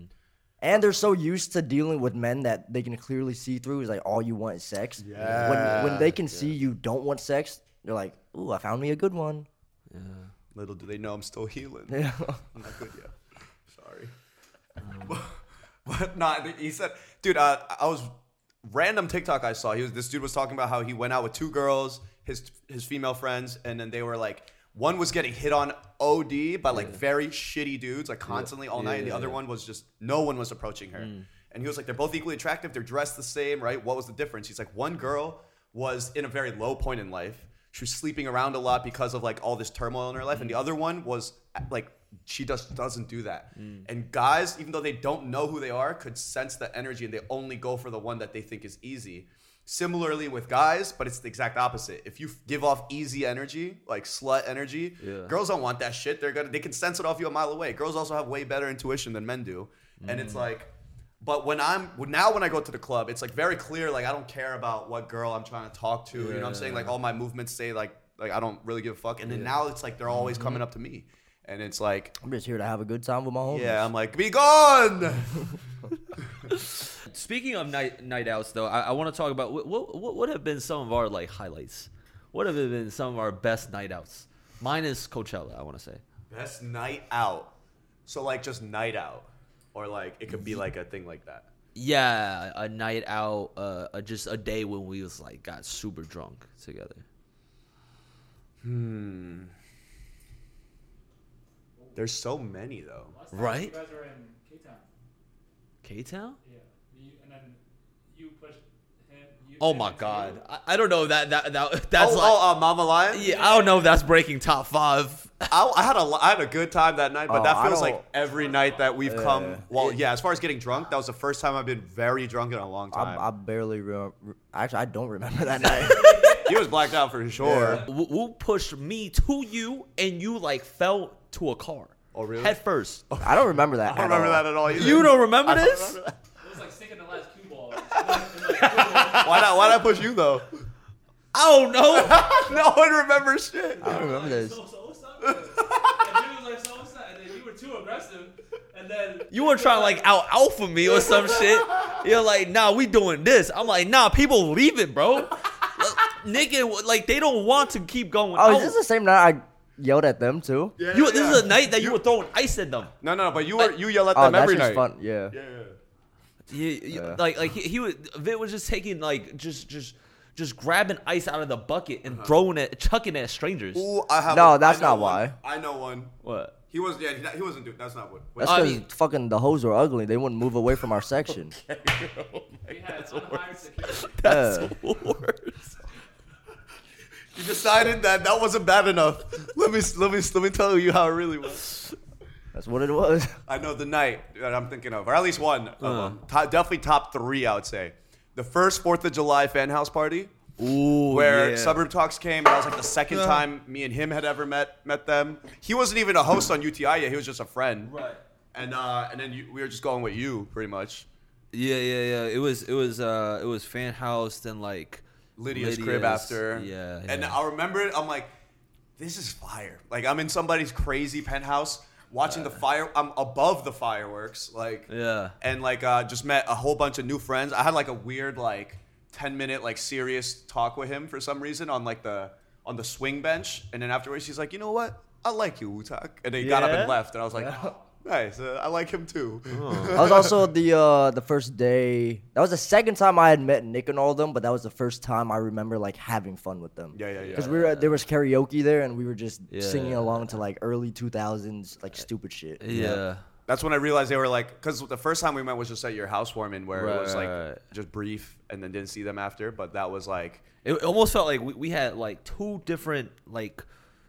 And they're so used to dealing with men that they can clearly see through. Is like all you want is sex. When they can see you don't want sex, they're like, "Ooh, I found me a good one." Little do they know I'm still healing. Yeah. I'm not good yet. Sorry. But nah, he said, dude, I was random TikTok I saw. This dude was talking about how he went out with two girls, his female friends, and then they were like, one was getting hit on OD by like very shitty dudes, like constantly all night, and the other one was just no one was approaching her. And he was like, they're both equally attractive, they're dressed the same, right? What was the difference? He's like, one girl was in a very low point in life. She was sleeping around a lot because of like all this turmoil in her life, and the other one was like she just doesn't do that. And guys, even though they don't know who they are, could sense the energy, and they only go for the one that they think is easy. Similarly with guys, but it's the exact opposite. If you give off easy energy, like slut energy, girls don't want that shit. They can sense it off you a mile away. Girls also have way better intuition than men do, and it's like. But when I go to the club, it's like very clear. Like I don't care about what girl I'm trying to talk to. You know what I'm saying? Like all my movements say like I don't really give a fuck. And then now it's like they're always coming up to me, and it's like, I'm just here to have a good time with my homies. yeah, I'm like, be gone. Speaking of night outs, though, I want to talk about what have been some of our like highlights. What have been some of our best night outs? Mine is Coachella. I want to say. Best night out. So like just night out, or like it could be like a thing like that. Yeah, a night out, just a day when we was like got super drunk together. There's so many though. Last time Right? You guys were in K-Town. K-Town? Yeah. And then you pushed him. Oh my God, I don't know that's like Mama Lion. yeah, I don't know if that's breaking top 5. I had a good time that night, but Oh, that I feels don't- like every night that we've come. Well, yeah, as far as getting drunk, that was the first time I've been very drunk in a long time. I barely remember. Actually, I don't remember that night. He was blacked out for sure. Wu pushed me to you, and you like fell to a car. Oh, really? Head first. I don't remember that. I don't remember that at all. Either. You don't remember I don't this? remember that. It was like sticking the last cue ball. Why not? Why not push you though? I don't know. No one remembers shit. I don't remember this. So upset. And he was like so upset, and then you were too aggressive, and then You were trying to like out alpha me or some shit. You're like, nah, we doing this. I'm like, nah, people leave it, bro. Nigga, like they don't want to keep going. Oh, out. is this the same night I yelled at them too? Yeah, This is a night that you were throwing ice at them. No, but you yell at Oh, them that's every just night. fun. Yeah. Yeah. Like he was. Vit was just taking like just just grabbing ice out of the bucket and chucking it at strangers. Ooh, I have. No, I that's know not one. why. I know one. What? He was. Yeah, he wasn't doing. That's not what. That's I because mean- fucking the hoes were ugly. They wouldn't move away from our section. We had unhired security. That's Yeah. the worst. You decided that wasn't bad enough. Let me tell you how it really was. That's what it was. I know the night that I'm thinking of, or at least one of them. Definitely top 3, I would say. The first 4th of July fan house party. Ooh, Where yeah. Suburb Talks came. That was like the second time me and him had ever met them. He wasn't even a host on UTI yet. He was just a friend. Right. And then we were just going with you, pretty much. Yeah. It was fan house, then like Lydia's crib after. Yeah. And I remember it. I'm like, this is fire. Like, I'm in somebody's crazy penthouse watching the fire. I'm above the fireworks. Like, Yeah. And like, just met a whole bunch of new friends. I had like a weird, like, 10-minute, like, serious talk with him for some reason on the swing bench. And then afterwards, he's like, you know what? I like you, Utak. And then he got up Yeah? and left. And I was like, nice. I like him too. That was also the first day. That was the second time I had met Nick and all of them, but that was the first time I remember like having fun with them. Yeah. Because there was karaoke there, and we were just singing Yeah. along to like early 2000s like stupid shit. Yeah. That's when I realized they were like, because the first time we met was just at your housewarming where it was like Right. just brief and then didn't see them after. But that was like, It almost felt like we had like 2 different like,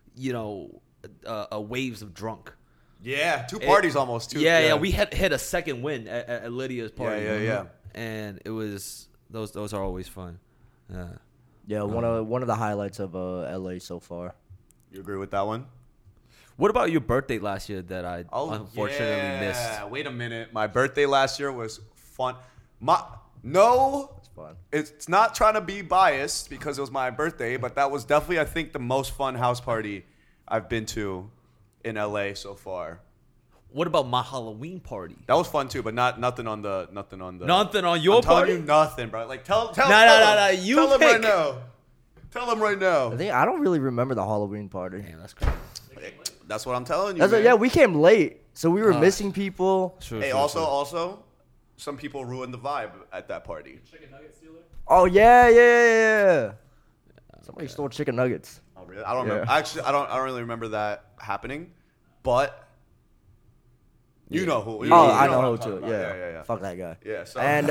waves of drunk. yeah, 2 parties almost. Too. Yeah. We had hit a second win at Lydia's party. Yeah. And it was those are always fun. Yeah. Yeah, one of the highlights of LA so far. You agree with that one? What about your birthday last year that I unfortunately missed? Wait a minute. My birthday last year was fun. It's fun. It's not trying to be biased because it was my birthday, but that was definitely, I think, the most fun house party I've been to in LA so far. What about my Halloween party? That was fun too, but nothing on the. Nothing on your I'm telling party? you nothing, bro. Like tell No, him. you tell him right pick. now. Tell him right now. I don't really remember the Halloween party. Damn, that's crazy. That's what I'm telling you. That's man. yeah, we came late, so we were missing people. True, Hey, true, also, some people ruined the vibe at that party. Chicken nugget stealer. Oh yeah. Somebody stole chicken nuggets. Oh, really? I don't Yeah. remember. Actually, I don't really remember that happening. But you know who. You Oh, know I what know I'm who talking too. about. Yeah. Fuck that guy. Yeah. So And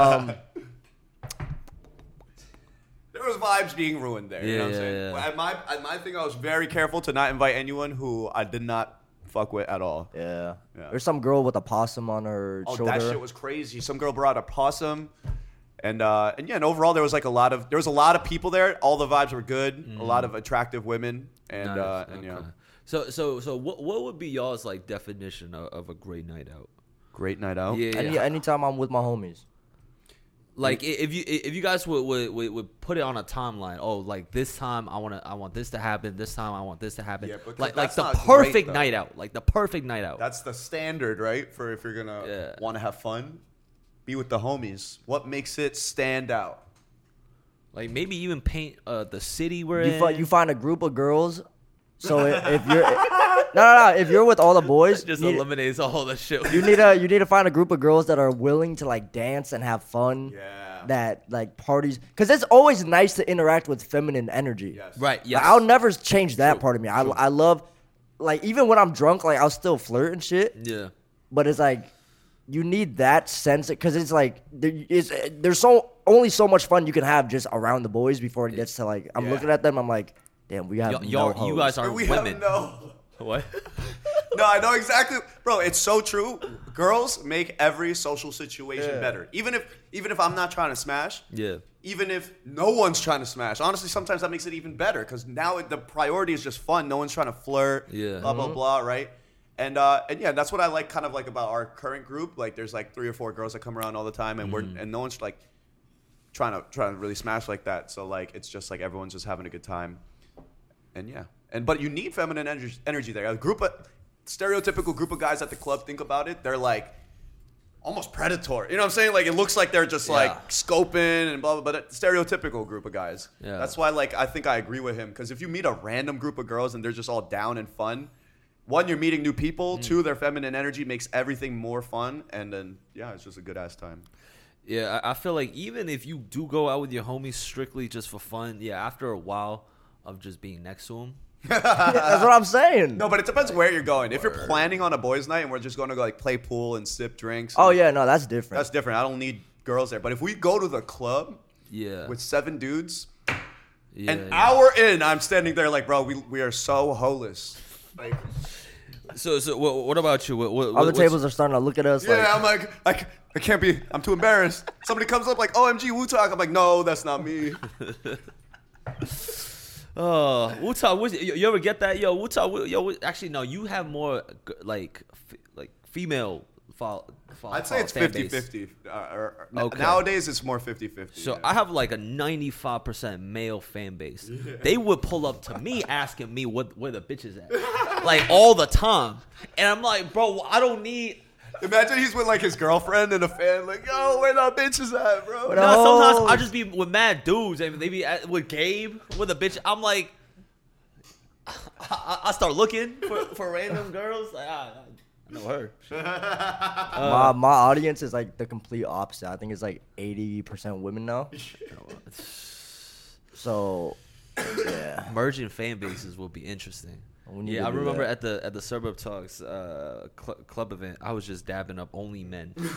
there was vibes being ruined there. You know what I'm Yeah, saying? yeah. Well, at my thing, I was very careful to not invite anyone who I did not fuck with at all. yeah. Yeah. There's some girl with a possum on her Oh, shoulder. that shit was crazy. Some girl brought a possum, and overall there was like a lot of people there. All the vibes were good. A lot of attractive women, and Nice, and okay. So what would be y'all's like definition of a great night out? great night out. Yeah. Anytime I'm with my homies. Like if you guys would put it on a timeline, oh, like this time I want this to happen, this time I want this to happen, Yeah, because like that's the not great, perfect though. night out, like the perfect night out. That's the standard, right? For if you're gonna want to have fun, be with the homies. What makes it stand out? Like maybe even paint the city we're You find a group of girls. So if you're no, if you're with all the boys, just you need- eliminates all the shit. you need to find a group of girls that are willing to like dance and have fun. Yeah. That like parties, because it's always nice to interact with feminine energy. Yes. Right. Like, Yes. I'll never change that part of me. I love, like, even when I'm drunk, like I'll still flirt and shit. Yeah. But it's like you need that sense because it's like there's only so much fun you can have just around the boys before it gets to like I'm Yeah. looking at them. I'm like, damn, we have Y'all, no you guys hoes. are We women. have no. What? No, I know exactly, bro. It's so true. Girls make every social situation better. Even if I'm not trying to smash. Yeah. Even if no one's trying to smash. Honestly, sometimes that makes it even better because now the priority is just fun. No one's trying to flirt. Yeah. Blah blah blah. Right. And yeah, that's what I like kind of like about our current group. Like, there's like 3 or 4 girls that come around all the time, and and no one's like trying to really smash like that. So like it's just like everyone's just having a good time. And yeah. But you need feminine energy there. A stereotypical group of guys at the club, think about it. They're like almost predatory. You know what I'm saying? Like it looks like they're just like scoping and blah, blah, but a stereotypical group of guys. Yeah. That's why like I think I agree with him. Because if you meet a random group of girls and they're just all down and fun, 1, you're meeting new people. 2, their feminine energy makes everything more fun. And then, yeah, it's just a good ass time. Yeah, I feel like even if you do go out with your homies strictly just for fun, yeah, after a while of just being next to them, That's what I'm saying. No, but it depends where you're going. If you're planning on a boys' night and we're just going to go like play pool and sip drinks, Oh yeah, no, that's different. that's different. I don't need girls there. But if we go to the club yeah, with 7 dudes, yeah, an yeah. hour in, I'm standing there like, bro, we are so holeless. Like, So what about you? What, Other what's- tables are starting to look at us yeah, like, I'm like, I can't be. I'm too embarrassed. Somebody comes up like, OMG, Wu Talk. I'm like, no, that's not me. Oh, Wu-Tang, you ever get that? Yo, Wu-Tang, actually, no, you have more, like female I'd say it's fan base. 50-50. Okay. Nowadays, it's more 50-50. So yeah. I have like a 95% male fan base. They would pull up to me asking me where the bitch is at, like all the time, and I'm like, bro, I don't need. Imagine he's with like his girlfriend and a fan, like, yo, where the bitches at, bro? What No, up? sometimes I just be with mad dudes, and they be with Gabe with a bitch. I'm like, I start looking for random girls. Like, I know her. my audience is like the complete opposite. I think it's like 80% women now. So yeah, Merging fan bases will be interesting. We need Yeah, to I do remember that. at the Suburb Talks club event, I was just dabbing up only men. bro,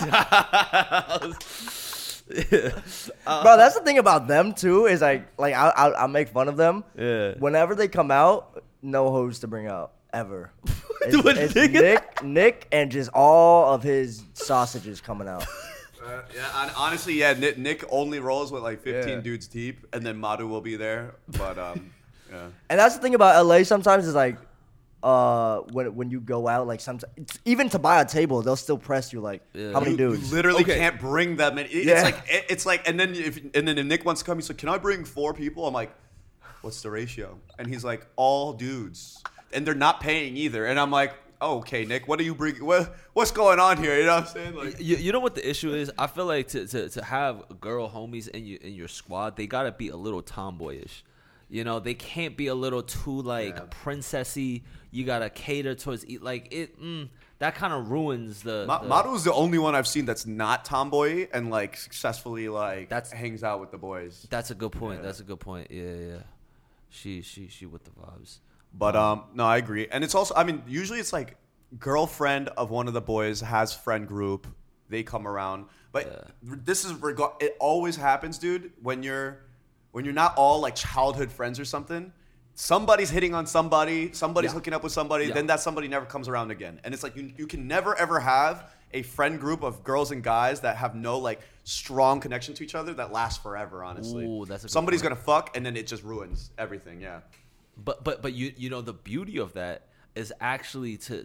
that's the thing about them too. Is like I make fun of them. Yeah. Whenever they come out, no hoes to bring out ever. Dude, It's nigga. Nick, and just all of his sausages coming out. Yeah, honestly, yeah, Nick only rolls with like 15 Yeah. dudes deep, and then Madu will be there. But yeah. And that's the thing about LA. Sometimes is like, when you go out, like sometimes even to buy a table, they'll still press you like, Yeah. how many You dudes? literally Okay. can't bring that many. Yeah. It's like, and then if Nick wants to come, he's like, "Can I bring 4 people?" I'm like, "What's the ratio?" And he's like, "All dudes," and they're not paying either. And I'm like, oh, "Okay, Nick, what do you bring? What's going on here?" You know what I'm saying? Like, You know what the issue is? I feel like to have girl homies in your squad, they gotta be a little tomboyish. You know, they can't be a little too like princessy. You gotta cater towards like it. That kind of ruins the. Madu's the only one I've seen that's not tomboy and like successfully like That's- hangs out with the boys. That's a good point. That's a good point. Yeah. She with the vibes. But no, I agree. And it's also, I mean, usually it's like girlfriend of one of the boys has friend group. They come around. But this is it always happens, dude, when you're not all like childhood friends or something. Somebody's hitting on somebody, somebody's hooking up with somebody, then that somebody never comes around again. And it's like you can never ever have a friend group of girls and guys that have no like strong connection to each other that lasts forever, honestly. Ooh, that's a good Somebody's point. gonna fuck and then it just ruins everything, yeah. But you know the beauty of that is actually to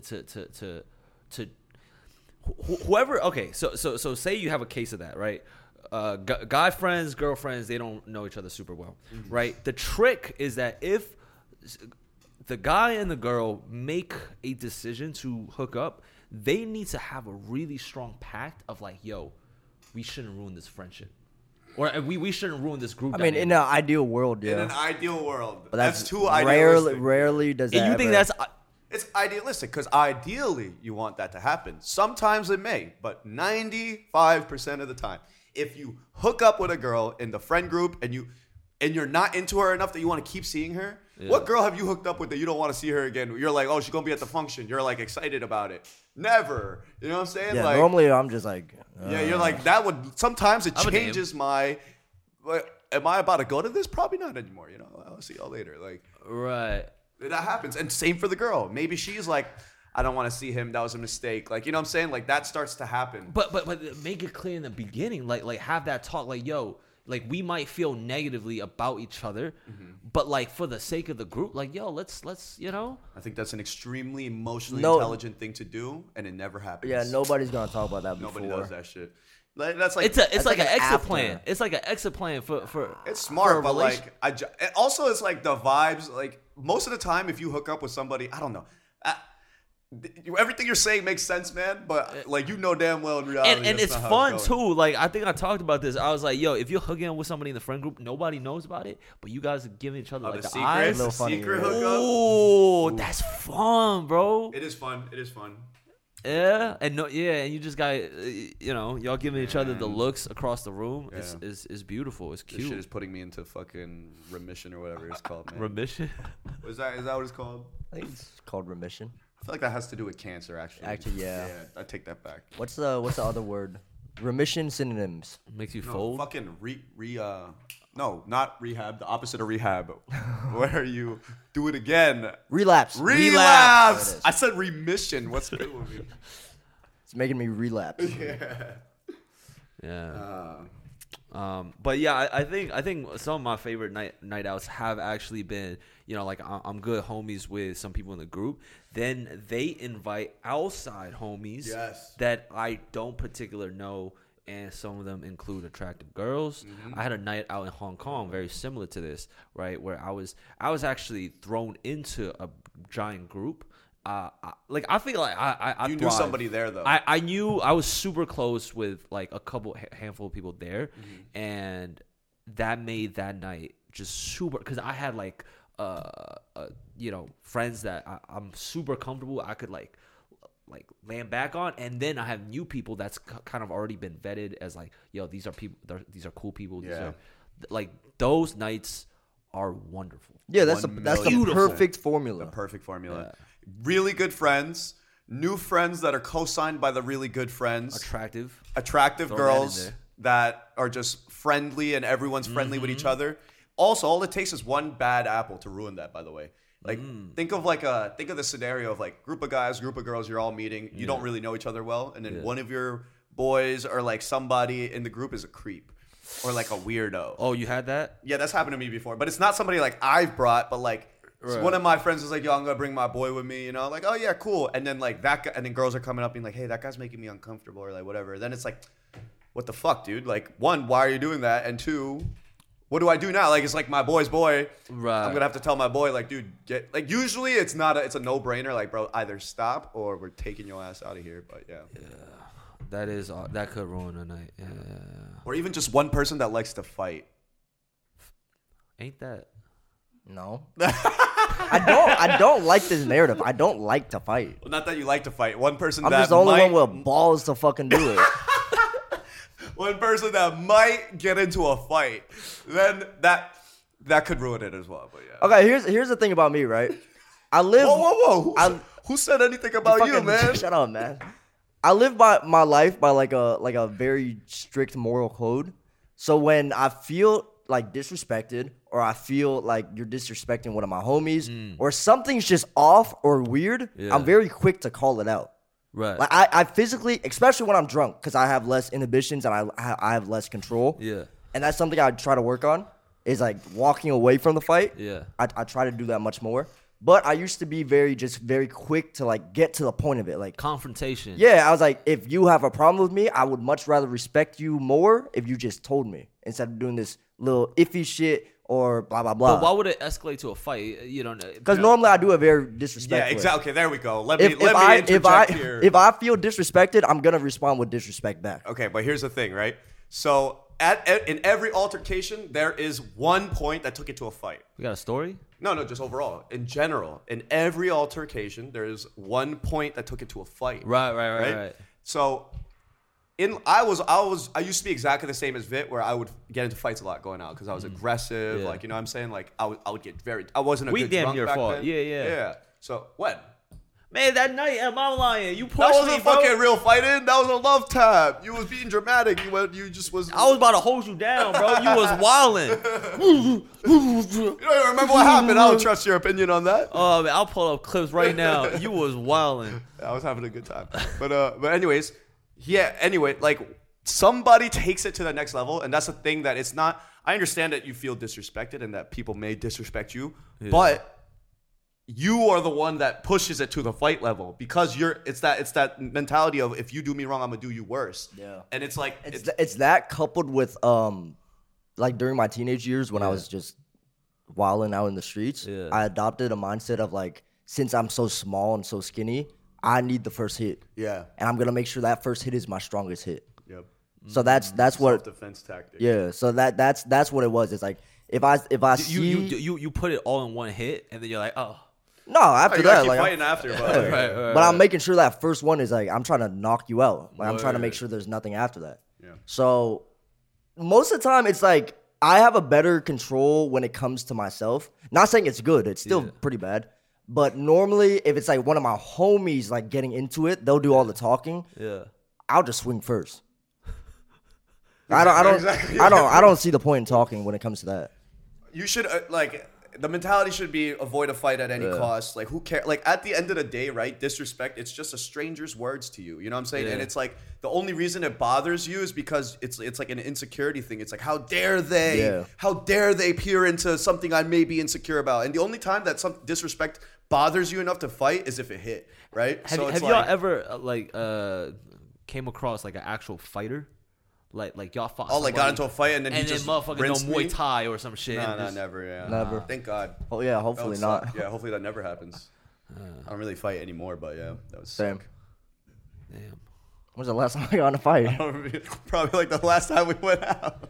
whoever. Okay, so say you have a case of that, right? Guy friends, girlfriends, they don't know each other super well, right? The trick is that if the guy and the girl make a decision to hook up, they need to have a really strong pact of like, yo, we shouldn't ruin this friendship, or we shouldn't ruin this group. I mean, in an ideal world, In yeah. an ideal world. But that's too rarely, idealistic. rarely does that. and you think ever- that's It's idealistic because ideally you want that to happen. Sometimes it may, but 95% of the time, if you hook up with a girl in the friend group and you're not into her enough that you want to keep seeing her, what girl have you hooked up with that you don't want to see her again? You're like, oh, she's gonna be at the function. You're like excited about it. Never. You know what I'm saying? Yeah, like, normally I'm just like, yeah, you're like that would sometimes it I'm a damn. changes my. Like, am I about to go to this? Probably not anymore. You know, I'll see y'all later. Like. right. That happens. And same for the girl. Maybe she's like, I don't want to see him. That was a mistake. Like, you know what I'm saying? Like, that starts to happen. But make it clear in the beginning, like have that talk, like yo, like we might feel negatively about each other, but like for the sake of the group, like yo, let's you know. I think that's an extremely emotionally No. intelligent thing to do, and it never happens. yeah, nobody's gonna talk about that before. Nobody does that shit. Like, that's like It's That's like like an an exit after. plan. It's like an exit plan for it's for smart, a but relation- like and also it's like the vibes. Like most of the time, if you hook up with somebody, I don't know. Everything you're saying makes sense, man. But like you know damn well in reality, and that's it's not how fun it's going. too. Like I think I talked about this. I was like, yo, if you're hooking up with somebody in the friend group, nobody knows about it, but you guys are giving each other Oh, like the the secret, eyes. little the funny, secret yeah. hookup. Ooh, that's fun, bro. It is fun. It is fun. Yeah, and and you just got y'all giving each other the looks across the room. Yeah. Is beautiful. It's This cute. shit is putting me into fucking remission or whatever it's called, man. Remission. Is that what it's called? I think it's called remission. I feel like that has to do with cancer, actually. Actually, yeah. Yeah, I take that back. What's the other word? Remission synonyms. Makes you No, fold. fucking no, not rehab. The opposite of rehab, where you do it again. Relapse. Relapse. I said remission. What's good with me? It's making me relapse. Yeah. But yeah, I think some of my favorite night outs have actually been, like I'm good homies with some people in the group. Then they invite outside homies Yes. that I don't particularly know, and some of them include attractive girls. I had a night out in Hong Kong very similar to this, right, where I was actually thrown into a giant group. I feel like I You knew thrive. somebody there, though. I knew I was super close with like a handful of people there, and that made that night just super, because I had like friends that I'm super comfortable. I could like land back on, and then I have new people that's kind of already been vetted as like, these are people, these are cool people. These Yeah. are like, those nights are wonderful. Yeah, that's the 1,000,000%. perfect formula. The perfect formula. Really good friends, new friends that are co-signed by the really good friends, Attractive. attractive Throw that in girls there. that are just friendly and everyone's friendly with each other. Also, all it takes is one bad apple to ruin that, by the way. Like, think of the scenario of like group of guys, group of girls, you're all meeting. You don't really know each other well. And then one of your boys or like somebody in the group is a creep or like a weirdo. Oh, you had that? Yeah, that's happened to me before. But it's not somebody like I've brought, but like one of my friends is like, yo, I'm going to bring my boy with me, like, oh yeah, cool. And then like that guy, and then girls are coming up being like, hey, that guy's making me uncomfortable or like whatever. Then it's like, what the fuck, dude? Like, one, why are you doing that? And two, what do I do now? Like, it's like my boy's boy. Right. I'm going to have to tell my boy, like, dude, usually it's a no-brainer. Like, bro, either stop or we're taking your ass out of here. But yeah. That could ruin a night. Yeah. Or even just one person that likes to fight. Ain't that? No. I don't like this narrative. I don't like to fight. Well, not that you like to fight. One person I'm that just the only might, one with balls to fucking do it. one person that might get into a fight, then that could ruin it as well. But yeah. Okay, here's the thing about me, right? I live. Whoa! Who said anything about you, fucking- man? Shut up, man. I live my life by like a very strict moral code. So when I feel like disrespected, or I feel like you're disrespecting one of my homies, or something's just off or weird, Yeah. I'm very quick to call it out. Right. Like I physically, especially when I'm drunk, because I have less inhibitions and I have less control. Yeah. And that's something I try to work on, is like walking away from the fight. Yeah. I try to do that much more. But I used to be very quick to like get to the point of it. Like, Confrontation. yeah, I was like, if you have a problem with me, I would much rather respect you more if you just told me instead of doing this little iffy shit or blah blah blah. But why would it escalate to a fight? You don't know. Because normally I do it very disrespectful. Yeah, exactly. Okay, there we go. Let me If interject I here. if I feel disrespected, I'm gonna respond with disrespect back. Okay, but here's the thing, right? So in every altercation, there is one point that took it to a fight. We got a story? No, just overall. In general, in every altercation, there is one point that took it to a fight. Right. So I used to be exactly the same as Vit, where I would get into fights a lot going out because I was aggressive. Yeah. Like, you know what I'm saying? Like, I would get I wasn't a We good damn drunk near back fought. then. Yeah. Yeah. So when? Man, that night at Mama Lion, you pushed That wasn't me, a bro. fucking real fighting. That was a love tap. You was being dramatic. You just was. I was about to hold you down, bro. You was wildin'. You don't even remember what happened. I don't trust your opinion on that. Oh, man, I'll pull up clips right now. You was wildin'. I was having a good time. But anyways, yeah. Anyway, like somebody takes it to the next level, and that's the thing that it's not. I understand that you feel disrespected and that people may disrespect you, but you are the one that pushes it to the fight level because it's that mentality of if you do me wrong, I'm gonna do you worse. Yeah. And it's like It's that coupled with like during my teenage years when I was just wilding out in the streets, Yeah. I adopted a mindset of like, since I'm so small and so skinny, I need the first hit. yeah. And I'm gonna make sure that first hit is my strongest hit. Yep. So that's what Self-defense tactic. yeah. So that's what it was. It's like if I see You put it all in one hit, and then you're like, oh. No, after You gotta that, keep like, fighting after, but like, but I'm making sure that first one is like I'm trying to knock you out. Like I'm trying to make sure there's nothing after that. Yeah. So most of the time, it's like I have a better control when it comes to myself. Not saying it's good; it's still pretty bad. But normally, if it's like one of my homies like getting into it, they'll do all the talking. Yeah. I'll just swing first. I don't see the point in talking when it comes to that. you should like the mentality should be avoid a fight at any cost. Like who cares? Like at the end of the day, right? Disrespect. It's just a stranger's words to you. You know what I'm saying? Yeah. And it's like the only reason it bothers you is because it's like an insecurity thing. It's like how dare they? Yeah. How dare they peer into something I may be insecure about? And the only time that some disrespect bothers you enough to fight is if it hit. Right? Have it's y'all like- ever came across like an actual fighter? Like y'all fought. Oh, like got somebody, into a fight and then he and then just motherfucking rinsed Muay me? Thai or some shit. No, and no, just- never. Yeah, Never. Thank God. Oh yeah, That hopefully would not. suck. Yeah, hopefully that never happens. I don't really fight anymore, but yeah, that was Same. sick. Damn. When's the last time I got in a fight? Probably like the last time we went out.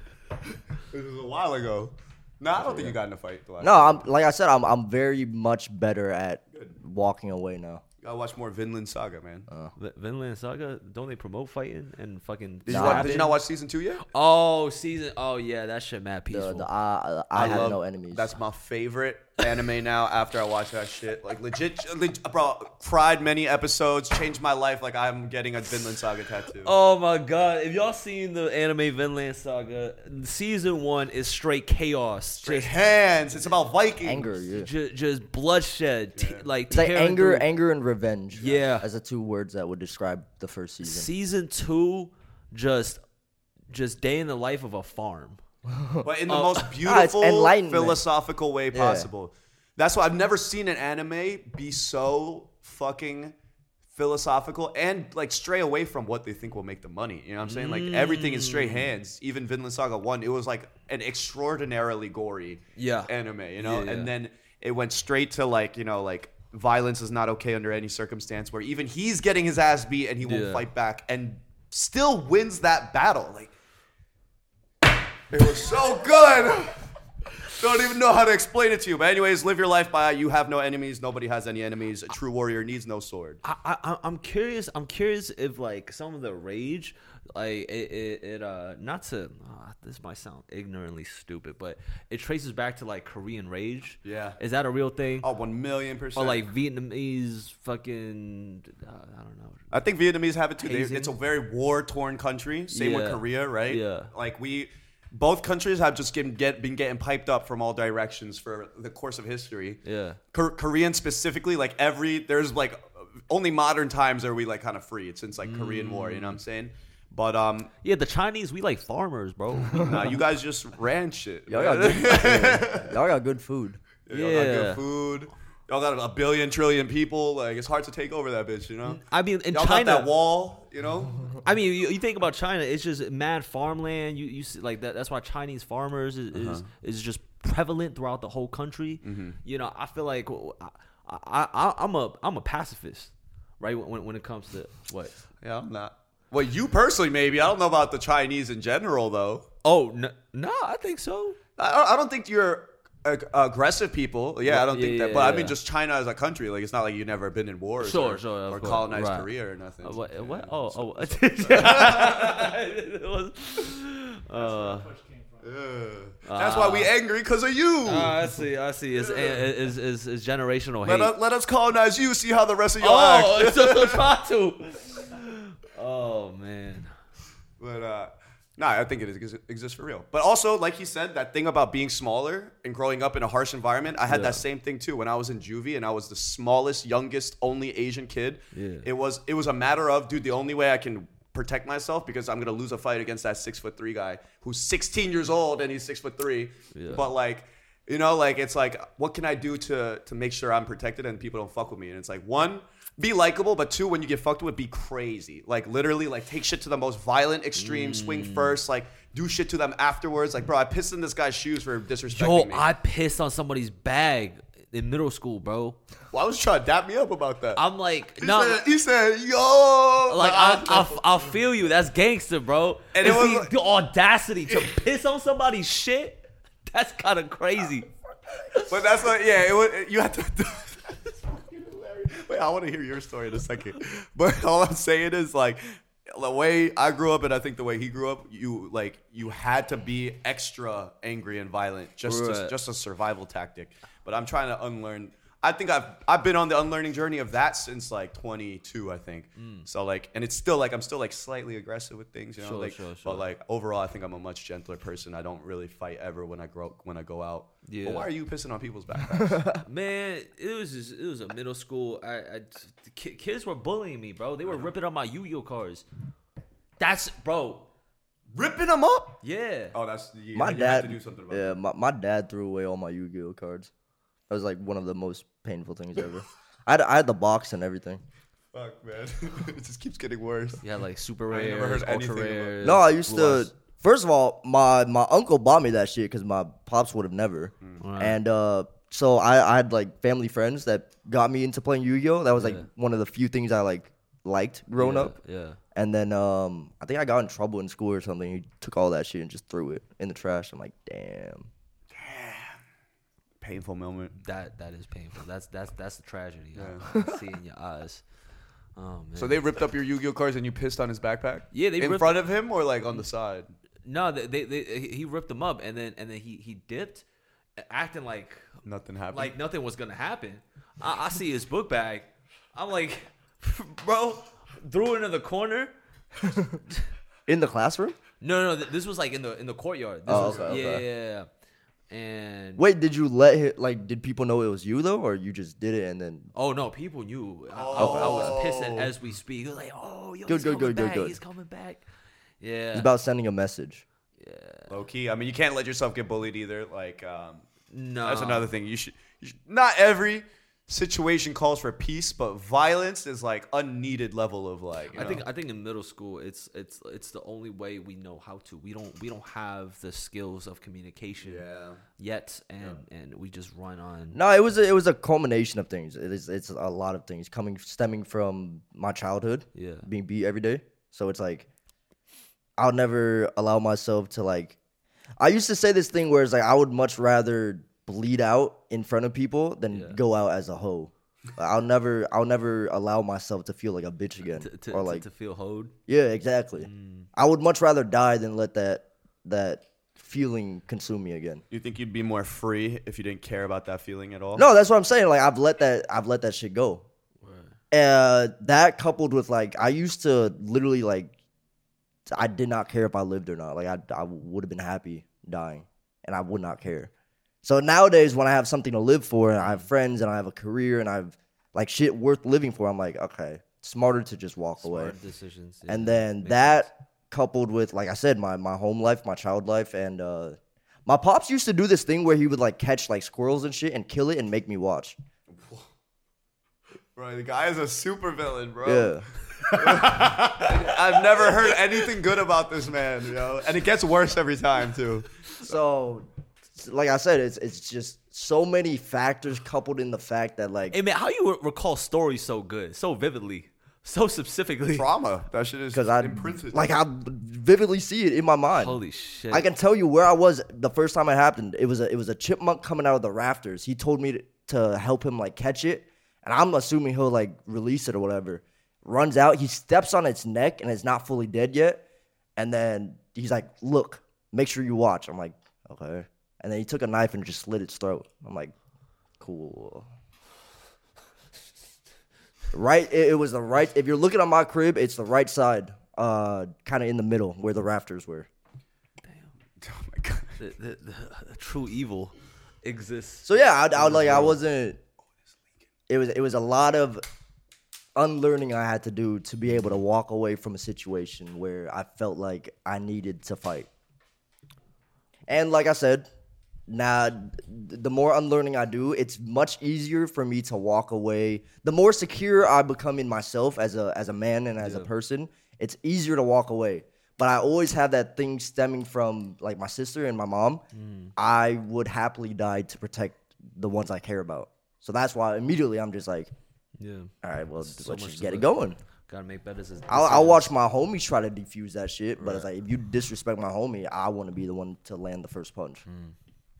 This was a while ago. No, I don't think you got in a fight. The last No, time. I'm like I said, I'm very much better at walking away now. You gotta watch more Vinland Saga, man. Vinland Saga, don't they promote fighting and fucking? Did you, Nah. did you not watch season 2 yet? Oh, season. Oh yeah, that shit mad The peaceful. I have love- no enemies. That's my favorite anime now. After I watch that shit, like legit, bro, cried many episodes, changed my life. Like I'm getting a Vinland Saga tattoo. Oh my god! If y'all seen the anime Vinland Saga, season 1 is straight chaos. Straight hands. It's about Vikings. anger. Yeah. Just bloodshed. Like It's like tearing anger, through. anger, and revenge. Yeah. as the two words that would describe the first season. Season 2, just day in the life of a farm. But in the most it's beautiful, enlightenment. philosophical way possible. That's why I've never seen an anime be so fucking philosophical and like stray away from what they think will make the money. You know what I'm saying? Like everything is straight hands. Even Vinland Saga 1, it was like an extraordinarily gory anime, you know? Yeah. And then it went straight to like, you know, like violence is not okay under any circumstance, where even he's getting his ass beat and he won't fight back and still wins that battle. Like, it was so good. Don't even know how to explain it to you. But anyways, live your life by you have no enemies. Nobody has any enemies. A true warrior needs no sword. I'm curious. I'm curious if like some of the rage, like it not to. This might sound ignorantly stupid, but it traces back to like Korean rage. Yeah. Is that a real thing? Oh, 1,000,000%. Or like Vietnamese fucking. I don't know. I think Vietnamese have it too. Hazing. It's a very war-torn country. Same with Yeah. Korea, right? Yeah. Like both countries have just been getting piped up from all directions for the course of history. Yeah. Korean specifically, like there's like only modern times are we like kind of free since like Korean War. You know what I'm saying? But Yeah, the Chinese, we like farmers, bro. nah, you guys just ran shit. Y'all got man. good, y'all got good food. Y'all got good food. Y'all got a billion trillion people. Like it's hard to take over that bitch, you know. I mean, in Y'all China, got that wall, you know. I mean, you think about China, it's just mad farmland. You see, like that. That's why Chinese farmers is just prevalent throughout the whole country. You know, I feel like I'm a pacifist, right? When it comes to what? Yeah, I'm not. Well, you personally, maybe. I don't know about the Chinese in general, though. Oh no, I think so. I don't think you're aggressive people. Yeah, I don't think that. But I mean, yeah. just China as a country. Like, it's not like you've never been in wars Sure, or of course. colonized Right. Korea or nothing. What? Yeah, What? so- Oh. It was- Push came from. That's why we angry because of you. I see. It's generational hate. Let us colonize you. See how the rest of y'all act. Oh, so try to. Oh man. But nah, I think it exists for real. But also, like he said, that thing about being smaller and growing up in a harsh environment, I had that same thing too when I was in juvie and I was the smallest, youngest, only Asian kid. Yeah. It was a matter of, dude, the only way I can protect myself because I'm gonna lose a fight against that 6'3" guy who's 16 years old and he's 6'3". Yeah. But like, you know, like it's like, what can I do to make sure I'm protected and people don't fuck with me? And it's like, one, be likable, but two, when you get fucked with, be crazy. Like literally, like take shit to the most violent extreme, swing first, like do shit to them afterwards. Like, bro, I pissed in this guy's shoes for disrespecting me. I pissed on somebody's bag in middle school, bro. Why was you trying to dap me up about that? I'm like, no. He said, yo. Like I feel you. That's gangster, bro. And And it was like- the audacity to piss on somebody's shit. That's kind of crazy. But that's like, yeah, it was, you had to. I want to hear your story in a second. But all I'm saying is like the way I grew up and I think the way he grew up, you had to be extra angry and violent just a survival tactic. But I'm trying to unlearn. I think I've been on the unlearning journey of that since like 22, I think. So like, and it's still like I'm still like slightly aggressive with things, you know. Sure. But like overall, I think I'm a much gentler person. I don't really fight ever when I go out. Yeah. But why are you pissing on people's backpacks? Man, it was a middle school. Kids were bullying me, bro. They were ripping up my Yu-Gi-Oh cards. That's bro. Ripping them up? Yeah. Oh, that's My you dad, have to do something about that. my dad threw away all my Yu-Gi-Oh cards. That was like one of the most painful things ever. I had the box and everything. Fuck, man. It just keeps getting worse. You had like super I never rares, heard ultra anything about- rares. No, I used blue to. First of all, my uncle bought me that shit because my pops would have never. Right. And so I had like family friends that got me into playing Yu-Gi-Oh. That was like Yeah. one of the few things I liked growing up. Yeah. And then I think I got in trouble in school or something. He took all that shit and just threw it in the trash. I'm like, damn. Painful moment. That is painful. That's the tragedy. I see in your eyes. Oh man. So they ripped up your Yu-Gi-Oh cards and you pissed on his backpack? Yeah, they in ripped- front of him or like on the side? No, he ripped them up and then he dipped, acting like Nothing happened. like nothing was gonna happen. I see his book bag. I'm like, bro, threw it into the corner. In the classroom? No, this was like in the courtyard. This Oh, was, okay. Yeah. And Wait, did you let him, like, did people know it was you though, or you just did it and then? oh no, people knew. I was pissed as we speak. It was like, oh, yo, he's coming back. He's coming back. Yeah. It's about sending a message. Low key. I mean, you can't let yourself get bullied either. Like, No. that's another thing. You should. Not every situation calls for peace, but violence is like unneeded level of like. You know. I think in middle school it's the only way we know how to. We don't have the skills of communication yet, and we just run on. No, it was a culmination of things. It's a lot of things stemming from my childhood. Yeah. Being beat every day. So it's like I'll never allow myself to like. I used to say this thing where it's like I would much rather bleed out in front of people than go out as a hoe. I'll never allow myself to feel like a bitch again or like to feel hoed. yeah, exactly. I would much rather die than let that feeling consume me again. You think you'd be more free if you didn't care about that feeling at all? No, that's what I'm saying. Like I've let that shit go. That coupled with like I used to literally like I did not care if I lived or not. Like I would have been happy dying, and I would not care. So nowadays, when I have something to live for, and I have friends, and I have a career, and I have like shit worth living for, I'm like, okay, smarter to just walk away. Smart decisions. Yeah, And then makes that sense. coupled with, like I said, my home life, my child life, and my pops used to do this thing where he would like catch like squirrels and shit and kill it and make me watch. Bro, the guy is a super villain, bro. Yeah. I've never heard anything good about this man, yo. And it gets worse every time too. So, like I said, it's just so many factors coupled in the fact that like Hey man, how you recall stories so good, so vividly, so specifically? Trauma. That shit is because I imprinted. like I vividly see it in my mind. Holy shit! I can tell you where I was the first time it happened. It was a chipmunk coming out of the rafters. He told me to help him like catch it, and I'm assuming he'll like release it or whatever. Runs out, he steps on its neck, and it's not fully dead yet. And then he's like, "Look, make sure you watch." I'm like, "Okay." And then he took a knife and just slit its throat. I'm like, "Cool." Right, it was the right. If you're looking at my crib, it's the right side, kind of in the middle where the rafters were. Oh my god. the true evil exists. So yeah, I wasn't. It was a lot of unlearning I had to do to be able to walk away from a situation where I felt like I needed to fight. And like I said, now the more unlearning I do, it's much easier for me to walk away. The more secure I become in myself as a man and as a person, it's easier to walk away. But I always have that thing stemming from like my sister and my mom. I would happily die to protect the ones I care about. So that's why immediately I'm just like, Yeah. all right, well, So let's much just to get it the- going. Gotta make better decisions. I'll watch my homies try to defuse that shit, but it's like if you disrespect my homie, I want to be the one to land the first punch.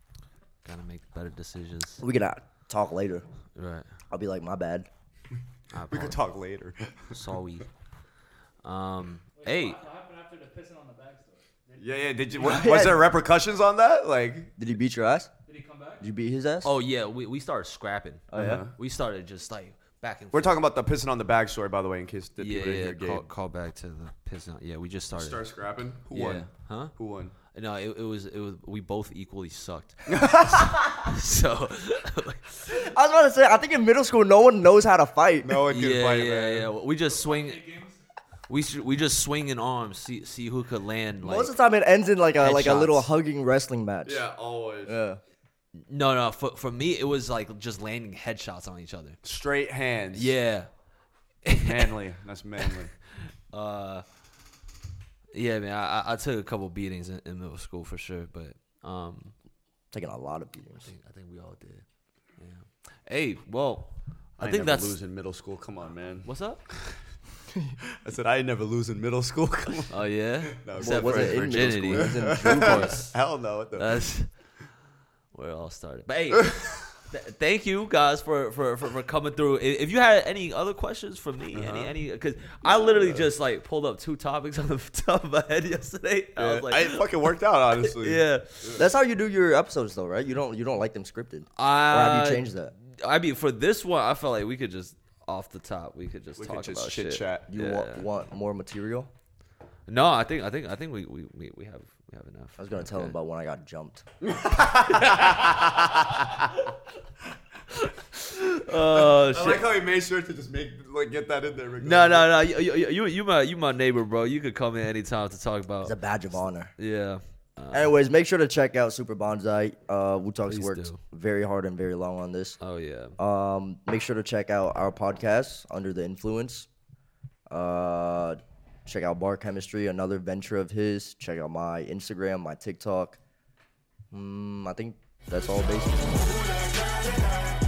Gotta make better decisions. We can talk later. Right. I'll be like, my bad. We could talk later. Sorry. Hey. What happened after the pissing on the bag story? Yeah. Did you? Was there repercussions on that? Like, Did he beat your ass? Did he come back? Did you beat his ass? Oh yeah, we started scrapping. Oh, yeah? We started just like back and we're forth. talking about the pissing on the bag story, by the way, in case the people didn't hear Gabe. Call back to the piss out. Yeah, we just started. Start scrapping. Who Yeah. won? Huh? Who won? No, it was we both equally sucked. So I was about to say, I think in middle school, no one knows how to fight. No one can fight, man. yeah. We just swing. We just swing in arms, see who could land. Like, Most of the time, it ends in like a little Headshots. hugging wrestling match. Yeah, always. Yeah. no. For me, it was like just landing headshots on each other. Straight hands. Yeah. Manly. That's manly. Yeah, man. I took a couple beatings in middle school for sure, but Taking a lot of beatings. I think we all did. Yeah. Hey, well, I ain't think never that's lose in middle school. Come on, man. what's up. I said I ain't never lose in middle school. Come on. Oh yeah. No, Except was for it in middle virginity. school? It was in Of course. Hell no. What the? That's where it all started. But hey, thank you guys for coming through. If you had any other questions for me, any because I literally just like pulled up 2 topics on the top of my head yesterday. I was like, it fucking worked out, honestly. yeah. That's how you do your episodes, though, right? You don't like them scripted. Or have you changed that? I mean, for this one, I felt like we could just off the top, we could just We talk could just about chit shit. chat. You want more material? No, I think we have enough. I was gonna tell him about when I got jumped. Oh I like how he made sure to just get that in there. No. You my neighbor, bro. You could come in anytime to talk about. It's a badge of honor. Yeah. Anyways, make sure to check out Super Bonsai. Wu Talks Please worked do. very hard and very long on this. Oh yeah. Make sure to check out our podcast, Under the Influence. Check out Bar Chemistry, another venture of his. Check out my Instagram, my TikTok. I think that's all basically.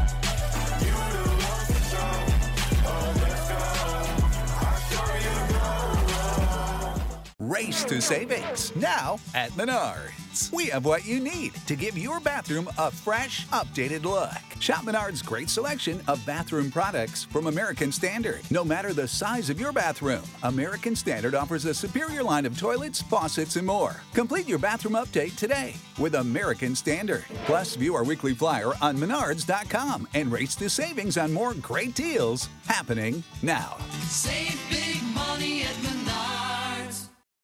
Race to savings now at Menards. We have what you need to give your bathroom a fresh, updated look. Shop Menards' great selection of bathroom products from American Standard. No matter the size of your bathroom, American Standard offers a superior line of toilets, faucets, and more. Complete your bathroom update today with American Standard. Plus, view our weekly flyer on menards.com and race to savings on more great deals happening now. Save big money at